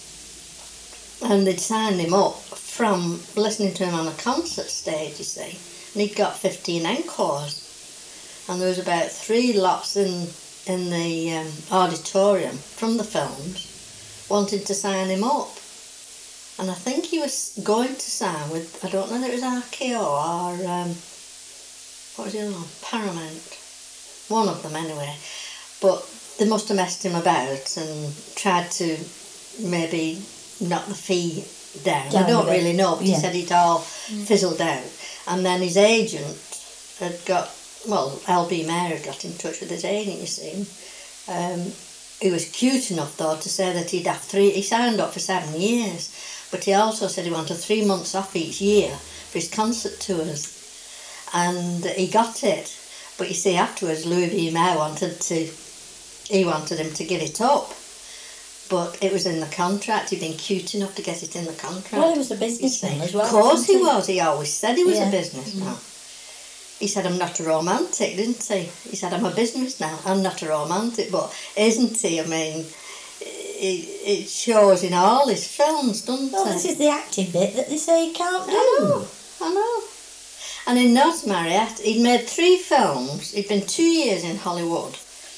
E: and they'd signed him up from listening to him on a concert stage, you see. And he'd got fifteen encores. And there was about three lots in in the um, auditorium from the films wanted to sign him up. And I think he was going to sign with, I don't know if it was R K O or, um, what was the other one? Paramount. One of them anyway. But they must have messed him about and tried to maybe knock the fee down.
C: Down
E: I don't
C: a bit.
E: really know, but
C: Yeah.
E: he said it all fizzled out. And then his agent had got, well, L B Mayer had got in touch with his agent, you see. Um, he was cute enough, though, to say that he'd have three, he signed up for seven years, but he also said he wanted three months off each year for his concert tours. And he got it. But you see, afterwards, Louis B. Mayer wanted to, he wanted him to give it up. But it was in the contract. He'd been cute enough to get it in the contract.
C: Well, he was a
E: you
C: businessman
E: see.
C: as well.
E: Of course he
C: wasn't
E: was. He always said he was
C: Yeah.
E: a businessman. He said, I'm not a romantic, didn't he? He said, I'm a businessman. I'm not a romantic. But isn't he? I mean, it, it shows in all his films, doesn't
C: Well,
E: it?
C: this is the acting bit that they say he can't do.
E: I know, I know. And in Not Mariette, he'd made three films. He'd been two years in Hollywood,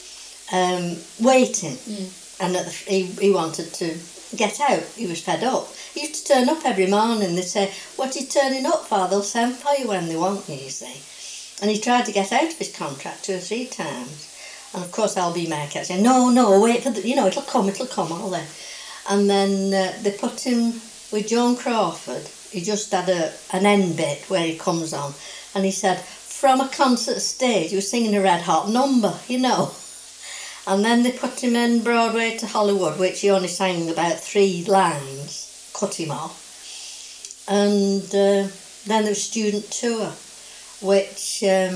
E: um, waiting. And at the, he, he wanted to get out. He was fed up. He used to turn up every morning. They'd say, what are you turning up for? They'll send for you when they want you, you see. And he tried to get out of his contract two or three times. And of course L B Mayer kept saying, no, no, wait for the, you know, it'll come, it'll come, all there. And then uh, they put him with Joan Crawford. He just had a, an end bit where he comes on. And he said, from a concert stage, he was singing a red hot number, you know. And then they put him in Broadway to Hollywood, which he only sang about three lines, cut him off. And uh, then there was Student Tour, which um,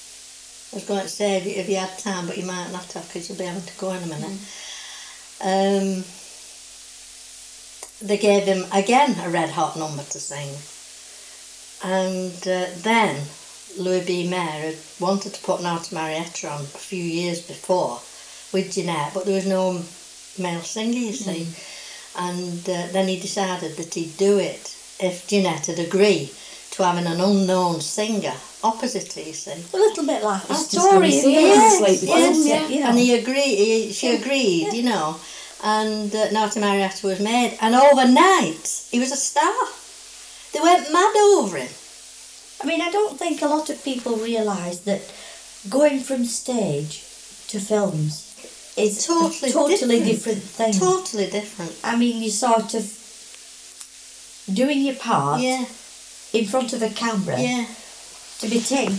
E: I was going to say if you, if you had time, but you might not have because you'll be having to go in a minute. Mm. Um, they gave him, again, a red hot number to sing. And uh, then Louis B. Mayer had wanted to put Not Marietta on a few years before with Jeanette, but there was no male singer, you see. Mm. And uh, then he decided that he'd do it if Jeanette had agreed to having an unknown singer opposite her, you see.
C: A little bit like a
D: That's
C: story,
D: just
C: isn't
D: gonna
C: it?
D: say,
C: Yes,
D: slightly
C: yes,
D: different,
C: yeah,
D: yeah.
C: you know.
E: And he agreed, he, she agreed, you know. and uh, Naughty Marietta was made. And overnight, he was a star. They went mad over him.
C: I mean, I don't think a lot of people realise that going from stage to films is
E: Totally
C: a totally
E: different.
C: different thing.
E: Totally different.
C: I mean, you're sort of doing your part
E: Yeah,
C: in front of a camera
E: yeah.
C: to be taken.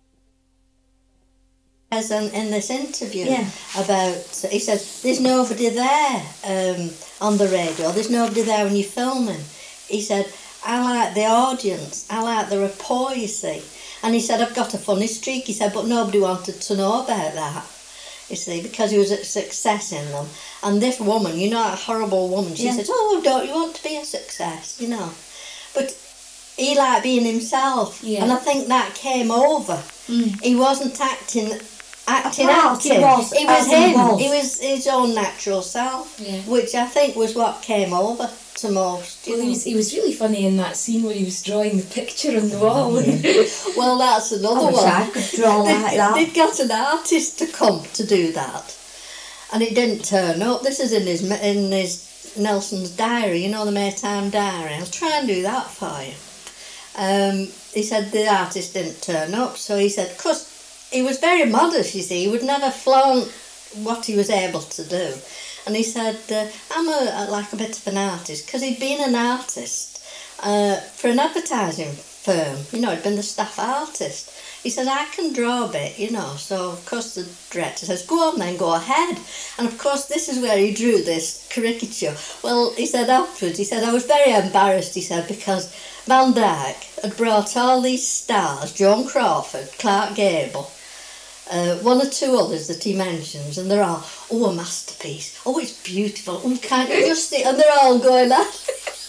E: As in, in this interview
C: Yeah.
E: about, he said, there's nobody there um, on the radio, there's nobody there when you're filming. He said, I like the audience, I like the rapport, you see. And he said, I've got a funny streak, he said, but nobody wanted to know about that, you see, because he was a success in them. And this woman, you know, that horrible woman, she
C: Yeah.
E: said, oh, don't you want to be a success, you know. But he liked being himself,
D: Yeah.
E: and I think that came over.
C: Mm.
E: He wasn't acting acting
C: Well,
E: out
C: he
E: him.
C: was,
E: He was
C: as he
E: him.
C: was.
E: He was his own natural self,
D: Yeah.
E: which I think was what came over to most. you
D: Well, he
E: know.
D: was, he was really funny in that scene where he was drawing the picture on the wall.
E: Well, that's another
C: I wish
E: one.
C: I could draw like
E: They-
C: that.
E: They'd got an artist to come to do that, and it didn't turn up. This is in his in his Nelson's diary, you know, the Maytime diary. I'll try and do that for you. Um, he said the artist didn't turn up, so he said, because he was very modest, you see, he would never flaunt what he was able to do. And he said, uh, I'm a, like a bit of an artist, because he'd been an artist uh, for an advertising firm, you know, he'd been the staff artist. He said, I can draw a bit, you know, so of course the director says, go on then, go ahead. And of course this is where he drew this caricature. Well, he said afterwards, he said, I was very embarrassed, he said, because Van Dyke had brought all these stars, Joan Crawford, Clark Gable, uh, one or two others that he mentions, and they're all, oh, a masterpiece, oh, it's beautiful, oh, can't you just see, and they're all going at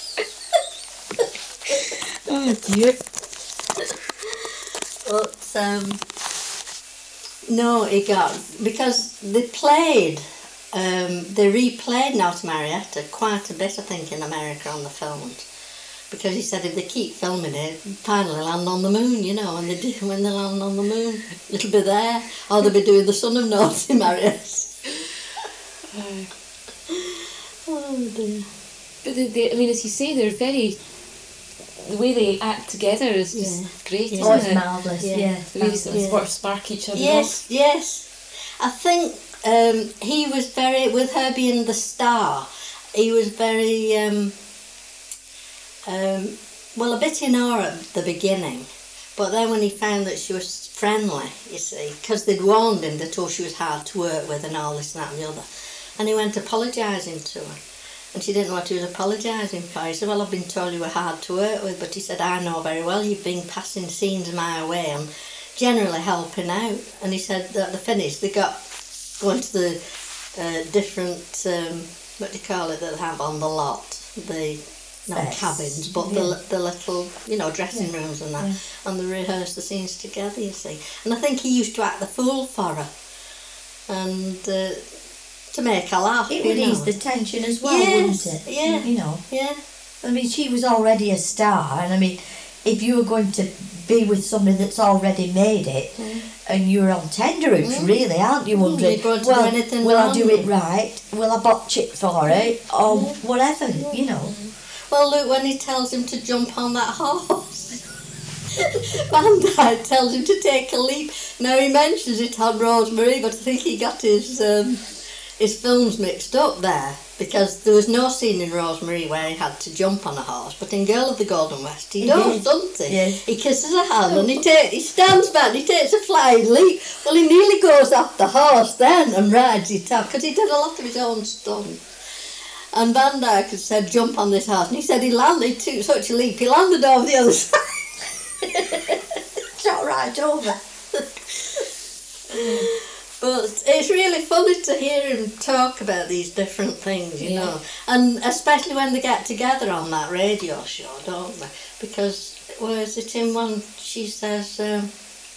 D: Oh dear.
E: But, um, no, he got, because they played, um, they replayed Naughty Marietta quite a bit, I think, in America on the films. Because he said if they keep filming it, finally land on the moon, you know, and they do, when they land on the moon, it'll be there, or they'll be doing the Son of Naughty Marietta. Oh dear.
D: But they, they, I mean, as you say, they're very. The way they act together is just
E: Yeah.
D: great,
E: Yeah.
D: isn't
C: Oh, it's
D: it?
C: marvellous,
E: Yeah.
C: yeah.
D: The way they sort of
E: Yeah.
D: sort of spark each other
E: Yes, yes. I think um, he was very, with her being the star, he was very, um, um, well, a bit in awe at the beginning. But then when he found that she was friendly, you see, because they'd warned him that, oh, she was hard to work with and all this, that and the other. And he went apologising to her. And she didn't know what he was apologising for. He said, well, I've been told you were hard to work with, but he said, I know very well you've been passing scenes my way and generally helping out. And he said that at the finish, they got going to the uh, different, um, what do you call it, that they have on the lot, the, not
C: Yes.
E: cabins, but
C: Yeah.
E: the, the little, you know, dressing
C: Yeah.
E: rooms and that,
C: Yeah.
E: and they rehearsed the scenes together, you see. And I think he used to act the fool for her. And... Uh, to make her laugh,
C: It
E: you
C: would
E: know.
C: ease the tension as well,
E: Yes,
C: wouldn't it?
E: yeah.
C: You know,
E: Yeah,
C: I mean, she was already a star, and I mean, if you were going to be with somebody that's already made it, and you're on tenderhooks,
E: Mm.
C: really, aren't you? Wondering,
E: you're going to do
C: well,
E: anything
C: will I
E: wrong?
C: do it right? Will I botch it for it? Or whatever, you know.
E: well, look, when he tells him to jump on that horse, Van Dyke tells him to take a leap. Now, he mentions it on Rosemary, but I think he got his um, his films mixed up there, because there was no scene in Rosemary where he had to jump on a horse, but in Girl of the Golden West he,
C: He
E: does,
C: did.
E: doesn't he?
C: Yes.
E: He kisses her hand and he, ta- he stands back and he takes a flying leap. Well, he nearly goes off the horse then and rides it off, because he did a lot of his own stunt. And Van Dyke had said, jump on this horse, and he said he landed, he took such a leap, he landed over the other side.
C: Shot right over.
E: But it's really funny to hear him talk about these different things, you
D: Yeah.
E: know. And especially when they get together on that radio show, don't they? Because, where is it in one, she says, um,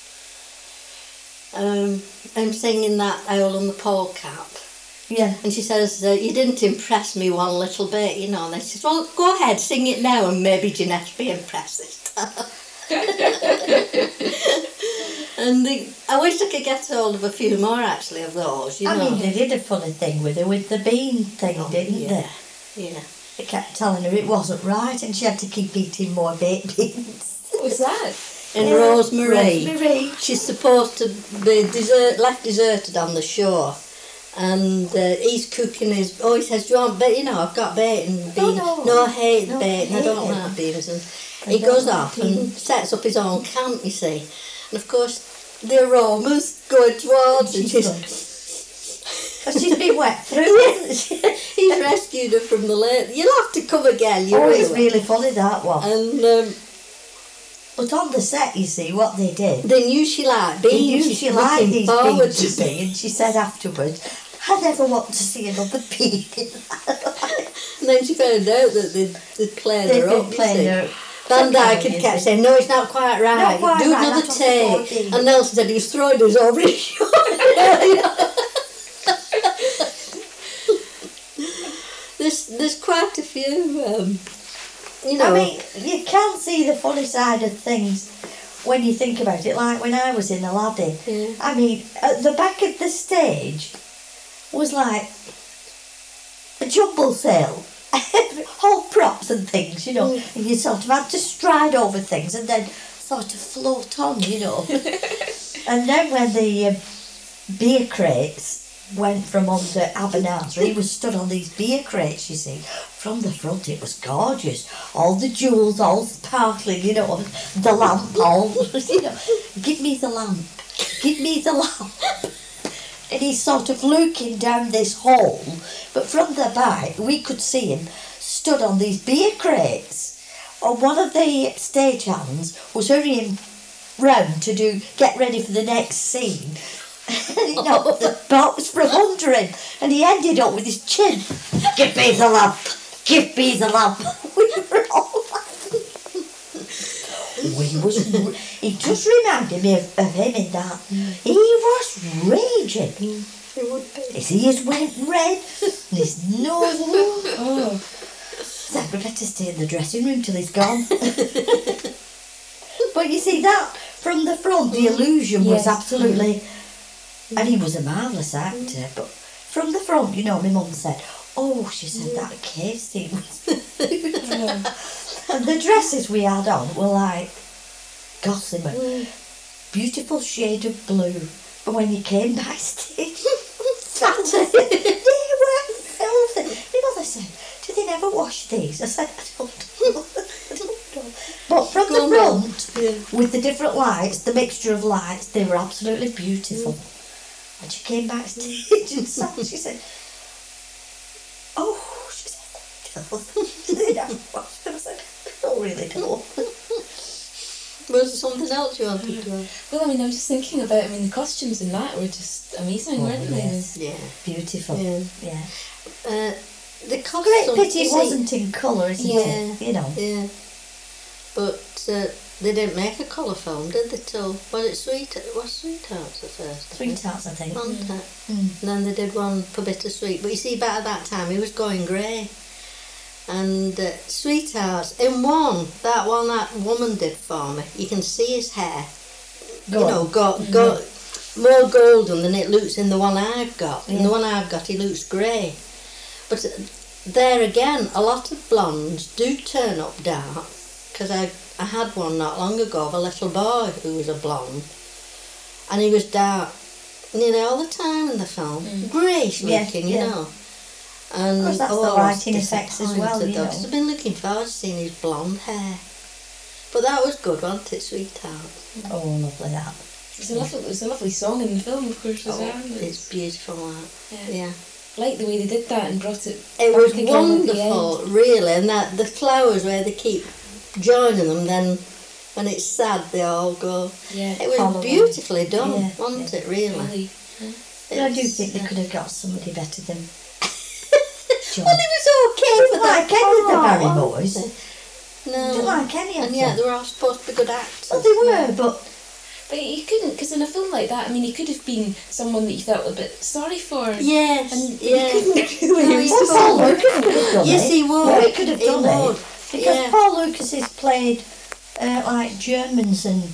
E: um, I'm singing that Owl and the Polecat.
C: Yeah.
E: And she says, uh, you didn't impress me one little bit, you know. And then she says, well, go ahead, sing it now, and maybe Jeanette will be impressed this time. And the, I wish I could get hold of a few more actually of those, you
C: I
E: know.
C: mean, they did a funny thing with her with the bean thing,
E: Oh,
C: didn't
E: yeah.
C: they?
E: Yeah.
C: They kept telling her it wasn't right and she had to keep eating more baked beans.
D: What was that?
E: In
C: Yeah,
E: Rosemary,
C: Rosemary.
E: she's supposed to be desert, left deserted on the shore. And uh, he's cooking his, oh, he says, do you want bacon? You know, I've got bacon beans.
C: no.
E: no I hate
C: No, I
E: bacon, I
C: hate
E: don't
C: it.
E: like beans. And
C: I
E: he
C: don't
E: goes
C: like
E: off
C: beans.
E: and sets up his own camp, you see. And of course, the aroma's going towards her.
C: She's
E: She's,
C: gone. 'Cause she's been wet through, hasn't she?
E: he's rescued her from the lake. You'll have to come again, you
C: Oh, it's
E: will.
C: really funny, that one.
E: And um,
C: But on the set, you see, what they did,
E: they knew she liked
C: they
E: beans.
C: knew
E: She's
C: she liked
E: looking
C: these
E: forward
C: beans, you
E: to
C: see, and she said afterwards, I never want to see another bean in that.
E: And then she found out that they'd, they'd played
C: They'd
E: her
C: been
E: up, you
C: playing
E: see.
C: her-
E: Van Dyke
C: Something,
E: had kept
C: is it?
E: saying, no, it's not quite right.
C: Not quite
E: Do
C: right,
E: another
C: that's
E: take.
C: what they
E: And Nelson said he was throwing us over his shoulder. there's, there's quite a few, um, you know.
C: I mean, you can see the funny side of things when you think about it. Like when I was in Aladdin,
E: Yeah.
C: I mean, at the back of the stage was like a jumble sale. Whole props and things, you know, and you sort of had to stride over things and then sort of float on, you know. And then when the um, beer crates went from under Abenazer, he was stood on these beer crates, you see. From the front it was gorgeous. All the jewels, all sparkling, you know, the lamp, all, you know. Give me the lamp, give me the lamp. And he's sort of looking down this hole, but from the back we could see him stood on these beer crates. And one of the stagehands was hurrying round to do get ready for the next scene. And he knocked the box from under him, and he ended up with his chin. Give me the lamp, give me the lamp. We were all laughing. We was, he just reminded me of, of him in that. He was raging. His ears went red, and his nose. Oh. Said we better stay in the dressing room till he's gone. But you see that from the front, the illusion was
D: Yes.
C: absolutely. And he was a marvellous actor, but from the front, you know, my mum said, oh, she said that cave scene was. And the dresses we had on were like gossamer, beautiful shade of blue. But when you came backstage, they were filthy. My mother said, do they never wash these? I said, I don't know. I don't know. But from the
E: Go on.
C: front, with the different lights, the mixture of lights, they were absolutely beautiful. And she came backstage and sat, she said, oh, she said, do they never wash them? I said, oh, really don't.
E: Was there something else you wanted to ask?
D: Well, I mean, I'm just thinking about, I mean, the costumes in that were just amazing,
C: Oh,
D: weren't
C: yes.
E: Yeah.
C: Beautiful.
E: Yeah.
C: Yeah.
E: Uh, the
C: Great
E: costume,
C: pity
E: you
C: it
E: see-
C: wasn't in colour, isn't
E: Yeah.
C: it? You know.
E: Yeah. But uh, they didn't make a colour film, did they? Till was it Sweet? It was Sweethearts at first. I think,
C: Sweethearts, I think.
E: Wasn't it?
C: Mm.
E: And then they did one for Bittersweet. But you see, back at that time, he was going grey. And uh, Sweethearts, in one, that one that woman did for me, you can see his hair.
C: Go
E: you
C: on.
E: know, got got more golden than it looks in the one I've got. In
C: Yeah.
E: the one I've got, he looks grey. But uh, there again, a lot of blondes do turn up dark. Because I, I had one not long ago of a little boy who was a blonde. And he was dark nearly all the time in the film. Greyish
C: Yeah,
E: looking, you
C: yeah.
E: know. And,
C: Of course, that's
E: oh,
C: the
E: I was
C: lighting effects as well,
E: disappointed
C: you
E: though,
C: know.
E: 'cause I've been looking forward to seeing his blonde hair. But that was good, wasn't it, Sweetheart?
C: Oh, lovely that.
D: It's a lovely, it's a lovely song in the film, of course, as well.
E: Oh, it's beautiful, that.
D: Yeah.
E: Yeah.
D: I like the way they did that and brought it.
E: It
D: back
E: was
D: again at the
E: wonderful,
D: end.
E: really, and that the flowers where they keep joining them, then when it's sad they all go.
D: Yeah.
E: It was
C: Follow
E: beautifully done,
C: Yeah,
E: wasn't it, really?
D: Really.
C: But I do
E: It's,
C: think they
E: uh,
C: could have got somebody better than John.
E: Well, it was okay for
C: Like
E: that
C: any of the
E: part,
C: Barrymores.
E: wasn't it? No.
C: Didn't like any of
E: And
C: them.
E: yet they were all supposed to be good actors.
C: Well, they were, but
D: But you couldn't, because in a film like that, I mean, he could have been someone that you felt a bit sorry for.
E: Yes,
D: And
E: yeah.
D: you couldn't really.
E: No, he's
C: Well, Paul
E: supposed-
C: Lucas could have done
E: Yes,
C: it.
E: he would.
C: Yeah, he could have
E: He
C: done
E: would.
C: it. Because
E: Yeah.
C: Paul Lucas has played uh, like Germans and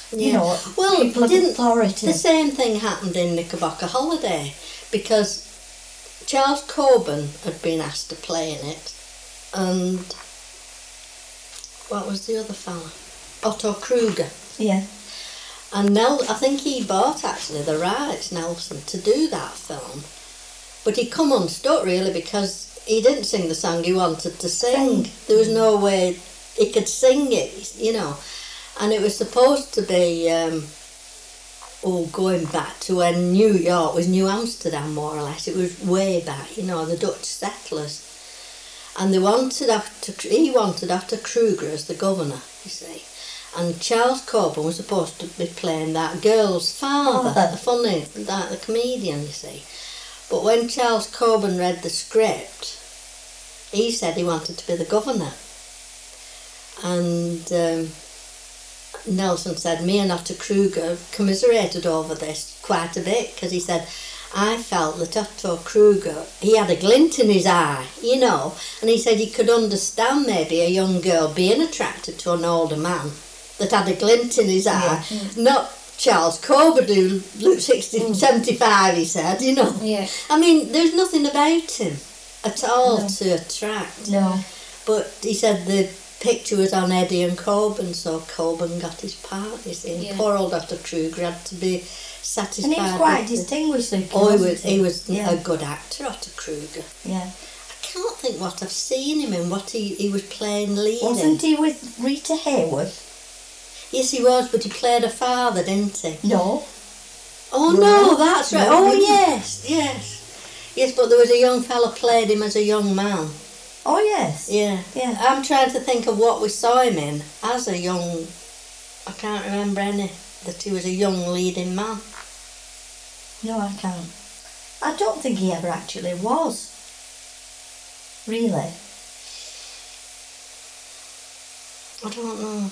C: You know,
E: well,
C: people of
E: didn't
C: authority.
E: the same thing happened in Knickerbocker Holiday, because Charles Coburn had been asked to play in it, and what was the other fella? Otto Kruger.
C: Yeah.
E: And Nel, I think he bought actually the rights, Nelson, to do that film, but he come unstuck really because he didn't sing the song he wanted to sing.
C: Sing.
E: There was no way he could sing it, you know. And it was supposed to be, um, oh, going back to when New York was New Amsterdam, more or less. It was way back, you know, the Dutch settlers. And they wanted after, he wanted after Kruger as the governor, you see. And Charles Coburn was supposed to be playing that girl's father,
C: Father.
E: the funny, that the comedian, you see. But when Charles Coburn read the script, he said he wanted to be the governor. And um, Nelson said, me and Otto Kruger commiserated over this quite a bit, because he said, I felt that Otto Kruger, he had a glint in his eye, you know, and he said he could understand maybe a young girl being attracted to an older man that had a glint in his eye,
A: Yeah.
E: not Charles Coburn who looked sixty,
A: Mm.
E: seventy-five, he said, you know.
A: Yeah.
E: I mean, there's nothing about him at all
C: No.
E: to attract.
C: No.
E: But he said the picture was on Eddie and Coburn, so Coburn got his part, you see. And
A: Yeah.
E: poor old Doctor Kruger had to be satisfied.
C: And he was quite
E: with the-
C: distinguished looking.
E: Oh, he
C: wasn't
E: was, he was
C: Yeah.
E: a good actor, Otto Kruger.
C: Yeah.
E: I can't think what I've seen him in, what he, he was playing lead in.
C: Wasn't he with Rita Hayworth?
E: Yes, he was, but he played a father, didn't he?
C: No.
E: Oh,
C: No.
E: no, that's right.
C: No,
E: Oh,
C: he didn't.
E: yes, yes. Yes, but there was a young fella played him as a young man.
C: Oh, yes.
E: Yeah.
C: Yeah.
E: I'm trying to think of what we saw him in as a young... I can't remember any, that he was a young leading man.
C: No, I can't. I don't think he ever actually was. Really.
E: I don't know.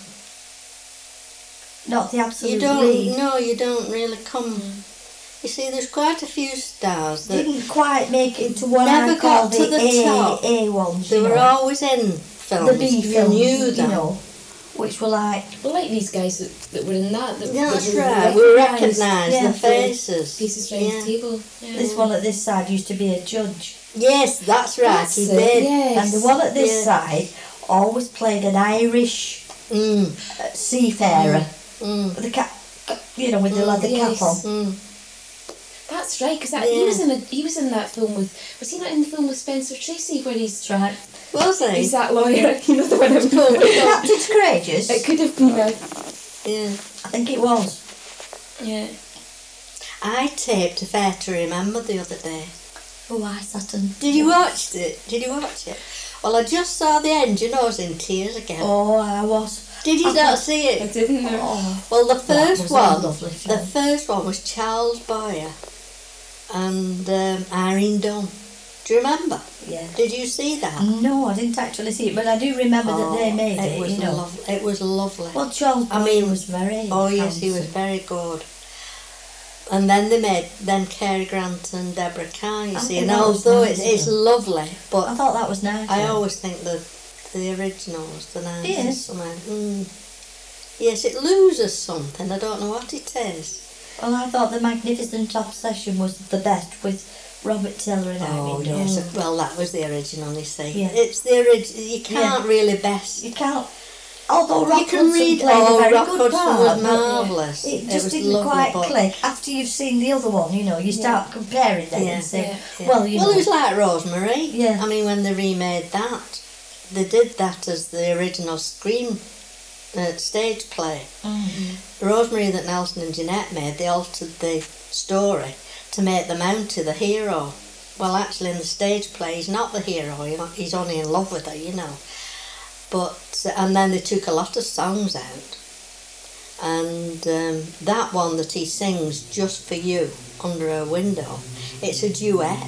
C: Not the absolute
E: You don't,
C: lead.
E: no, you don't really come... You see, there's quite a few stars that
C: Didn't quite make it to what
E: Never
C: I call
E: got to
C: the,
E: the
C: A,
E: top.
C: A ones.
E: they
C: you
E: were
C: know.
E: always in films.
C: the B
E: you
C: films,
E: knew them.
C: you know, which were like
A: Well, like these guys that, that were in that. that
E: Yeah,
A: that
E: that's
A: were
E: right. We
A: recognised
E: recognise
C: yeah,
E: the
C: for
E: faces.
A: Faces round
E: Yeah.
A: the table. Yeah.
C: this one at this side used to be a judge,
E: Yes, that's right.
A: That's
E: he
A: it,
E: did.
A: yes.
C: and the one at this
E: Yeah.
C: side always played an Irish
E: Mm,
C: uh, seafarer,
E: mm,
C: with the cap, you know, with the
E: Mm,
C: leather
A: yes.
C: cap on.
E: mm.
A: That's right, because he
E: Yeah.
A: was in a, he was in that film with was he not in the film with Spencer Tracy where he's
C: That's right.
E: Was he?
A: he's that lawyer, you know the one I'm talking about.
C: Captain's Courageous.
A: It could have been a
E: Yeah.
C: I think it was.
A: yeah.
E: I taped a Fair to Remember the other day.
C: Oh, I sat and.
E: Did you watch it? Did you watch it? Well, I just saw the end. You know, I was in tears again.
C: Oh, I was.
E: Did you
C: I
E: not
C: thought-
E: see
A: I
E: it?
A: didn't know.
C: Oh,
E: Well, the
C: that
E: first
C: was a
E: one,
C: lovely
E: the
C: film.
E: first one was Charles Boyer and um, Irene Dunn. Do you remember?
C: yeah.
E: Did you see that?
C: No, I didn't actually see it, but I do remember that they made it.
E: it was
C: you know.
E: lovely. It was lovely.
C: Well, Charles
E: I
C: Boyer
E: mean,
C: was very.
E: Oh yes, he was
C: handsome.
E: very good. And then they made then Cary Grant and Deborah Carr, you
C: I
E: see.
C: think
E: And
C: that was
E: although
C: nice,
E: it's, it's
C: yeah.
E: lovely, but
C: I thought that was nice.
E: I
C: yeah.
E: always think the the original was the nice.
C: Yes.
E: Mm. Yes, it loses something. I don't know what it is.
C: Well, I thought the Magnificent Obsession was the best with Robert Taylor and
E: Oh
C: Irene Dunn.
E: yes, well that was the original. You see,
C: Yeah.
E: it's the original. You can't really best.
C: You can't. Although Rock
E: You can
C: Hudson
E: read.
C: played
E: Oh,
C: a very
E: Rock
C: good
E: Hudson
C: part,
E: was
C: but
E: marvellous.
C: It just
E: was
C: didn't
E: lovely,
C: quite
E: but-
C: click. After you've seen the other one, you know, you start comparing them
E: Yeah,
C: and say,
A: yeah,
E: yeah.
C: well, you
E: well,
C: know,
E: it was like Rosemary.
C: Yeah.
E: I mean, when they remade that, they did that as the original screen uh, stage play.
C: Mm.
E: Rosemary that Nelson and Jeanette made, they altered the story to make the Mountie the hero. Well, actually, in the stage play, he's not the hero. he- He's only in love with her, you know. But and then they took a lot of songs out, and um, that one that he sings "Just for You" under a window, it's a duet,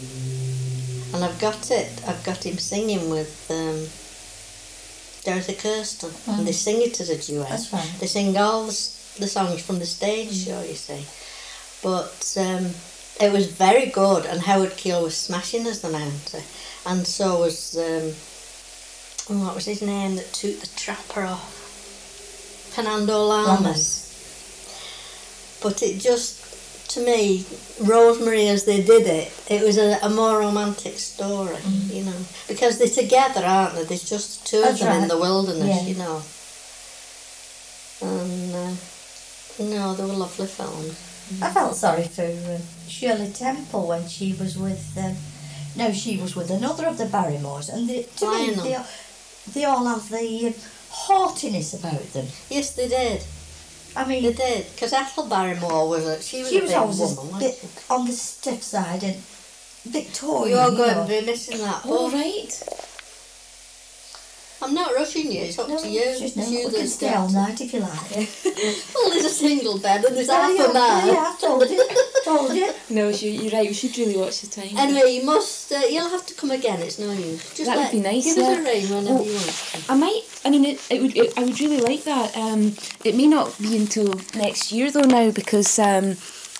E: and I've got it. I've got him singing with um, Dorothy Kirsten, and they sing it as a duet.
C: That's right.
E: They sing all the, s- the songs from the stage show, you see. But um, it was very good, and Howard Keel was smashing as the Mountie, and so was um, oh, what was his name that took the trapper off? Fernando Lamas. but it just, to me, Rosemary, as they did it, it was a, a more romantic story, mm. you know, because they're together, aren't they? There's just two
C: That's
E: of them
C: right.
E: in the wilderness,
C: Yeah.
E: you know. And, uh, no, they were lovely films.
C: I felt sorry for um, Shirley Temple when she was with, um, no, she was with another of the Barrymores, and they, to me,
E: Lionel.
C: they, all- they all have the um, haughtiness about them.
E: Yes, they did.
C: I mean,
E: They did, because Ethel Barrymore was a, she was
C: she
E: a
C: was
E: big
C: always
E: woman,
C: a
E: wasn't
C: bit
E: she?
C: on the stiff side, and Victoria,
E: You're
C: you
E: going
C: know.
E: to be missing that.
A: All
E: Oh,
A: right.
E: I'm not rushing you, it's up
C: No,
E: to you.
C: just
E: It's
C: no,
E: you
C: we can
E: that's
C: stay
E: got
C: all
E: to-
C: night if you like.
E: Well, there's a single bed and there's
C: Oh,
E: half
C: yeah,
E: a man.
C: yeah, I told you, told you.
A: No, you, you're right. We should really watch the time.
E: Anyway, you must, uh, you'll have to come again, it's no use. Just
A: That would
E: let-
A: be nice,
E: Give
A: yeah.
E: us a ring whenever
A: Well,
E: you want to.
A: I might. I mean, it, it would. It, I would really like that. Um, it may not be until next year though now because um,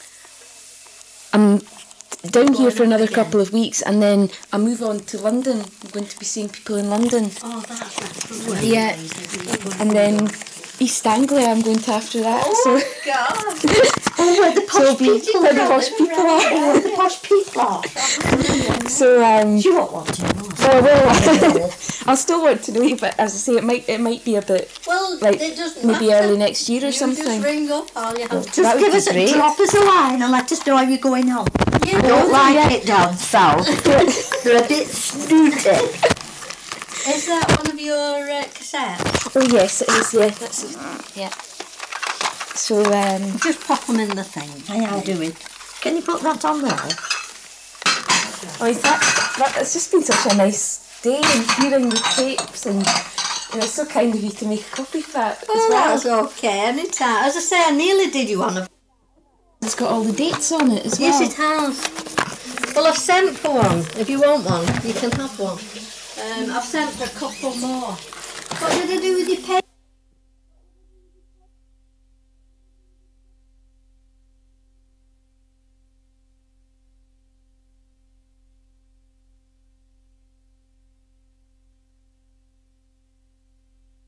A: I'm down here for another couple of weeks and then I move on to London. I'm going to be seeing people in London.
E: Oh, that's right.
A: Yeah, and then East Anglia. I'm going to after that. so
C: God. Oh, where the
A: so
C: posh
A: it'll be
C: people
A: where the
C: are.
A: posh people are.
C: Where the posh people are.
A: So um,
C: You won't want to know.
A: well, well, I'll still want to know it, but as I say, it might it might be a bit
E: Well,
A: like
E: it doesn't
A: maybe
E: matter.
A: early next year or
E: You
A: something.
E: just ring up, all you have to
C: Just
A: That would
C: give
A: be
C: us a,
A: great.
C: drop us a line and let us know how you're going on.
E: Yeah,
C: I don't
E: well,
C: like it down south. They're a bit snooty.
E: Is that one of your uh, cassettes?
A: Oh yes, it is. Yeah, that's it. Yeah. So um,
E: Just pop them in the thing.
C: Hey, I'll do it. Can you put that on there?
A: oh, is that, that it's just been such a nice day and hearing the tapes and you know, it's so kind of you to make a copy of that
E: Oh,
A: as well.
E: that's okay, anytime. As I say, I nearly did you one of
A: It's got all the dates on it as
E: Yes,
A: well.
E: it has. Well, I've sent for one. If you want one, you can have one. Um, I've sent for a couple more. What did I do with your pen?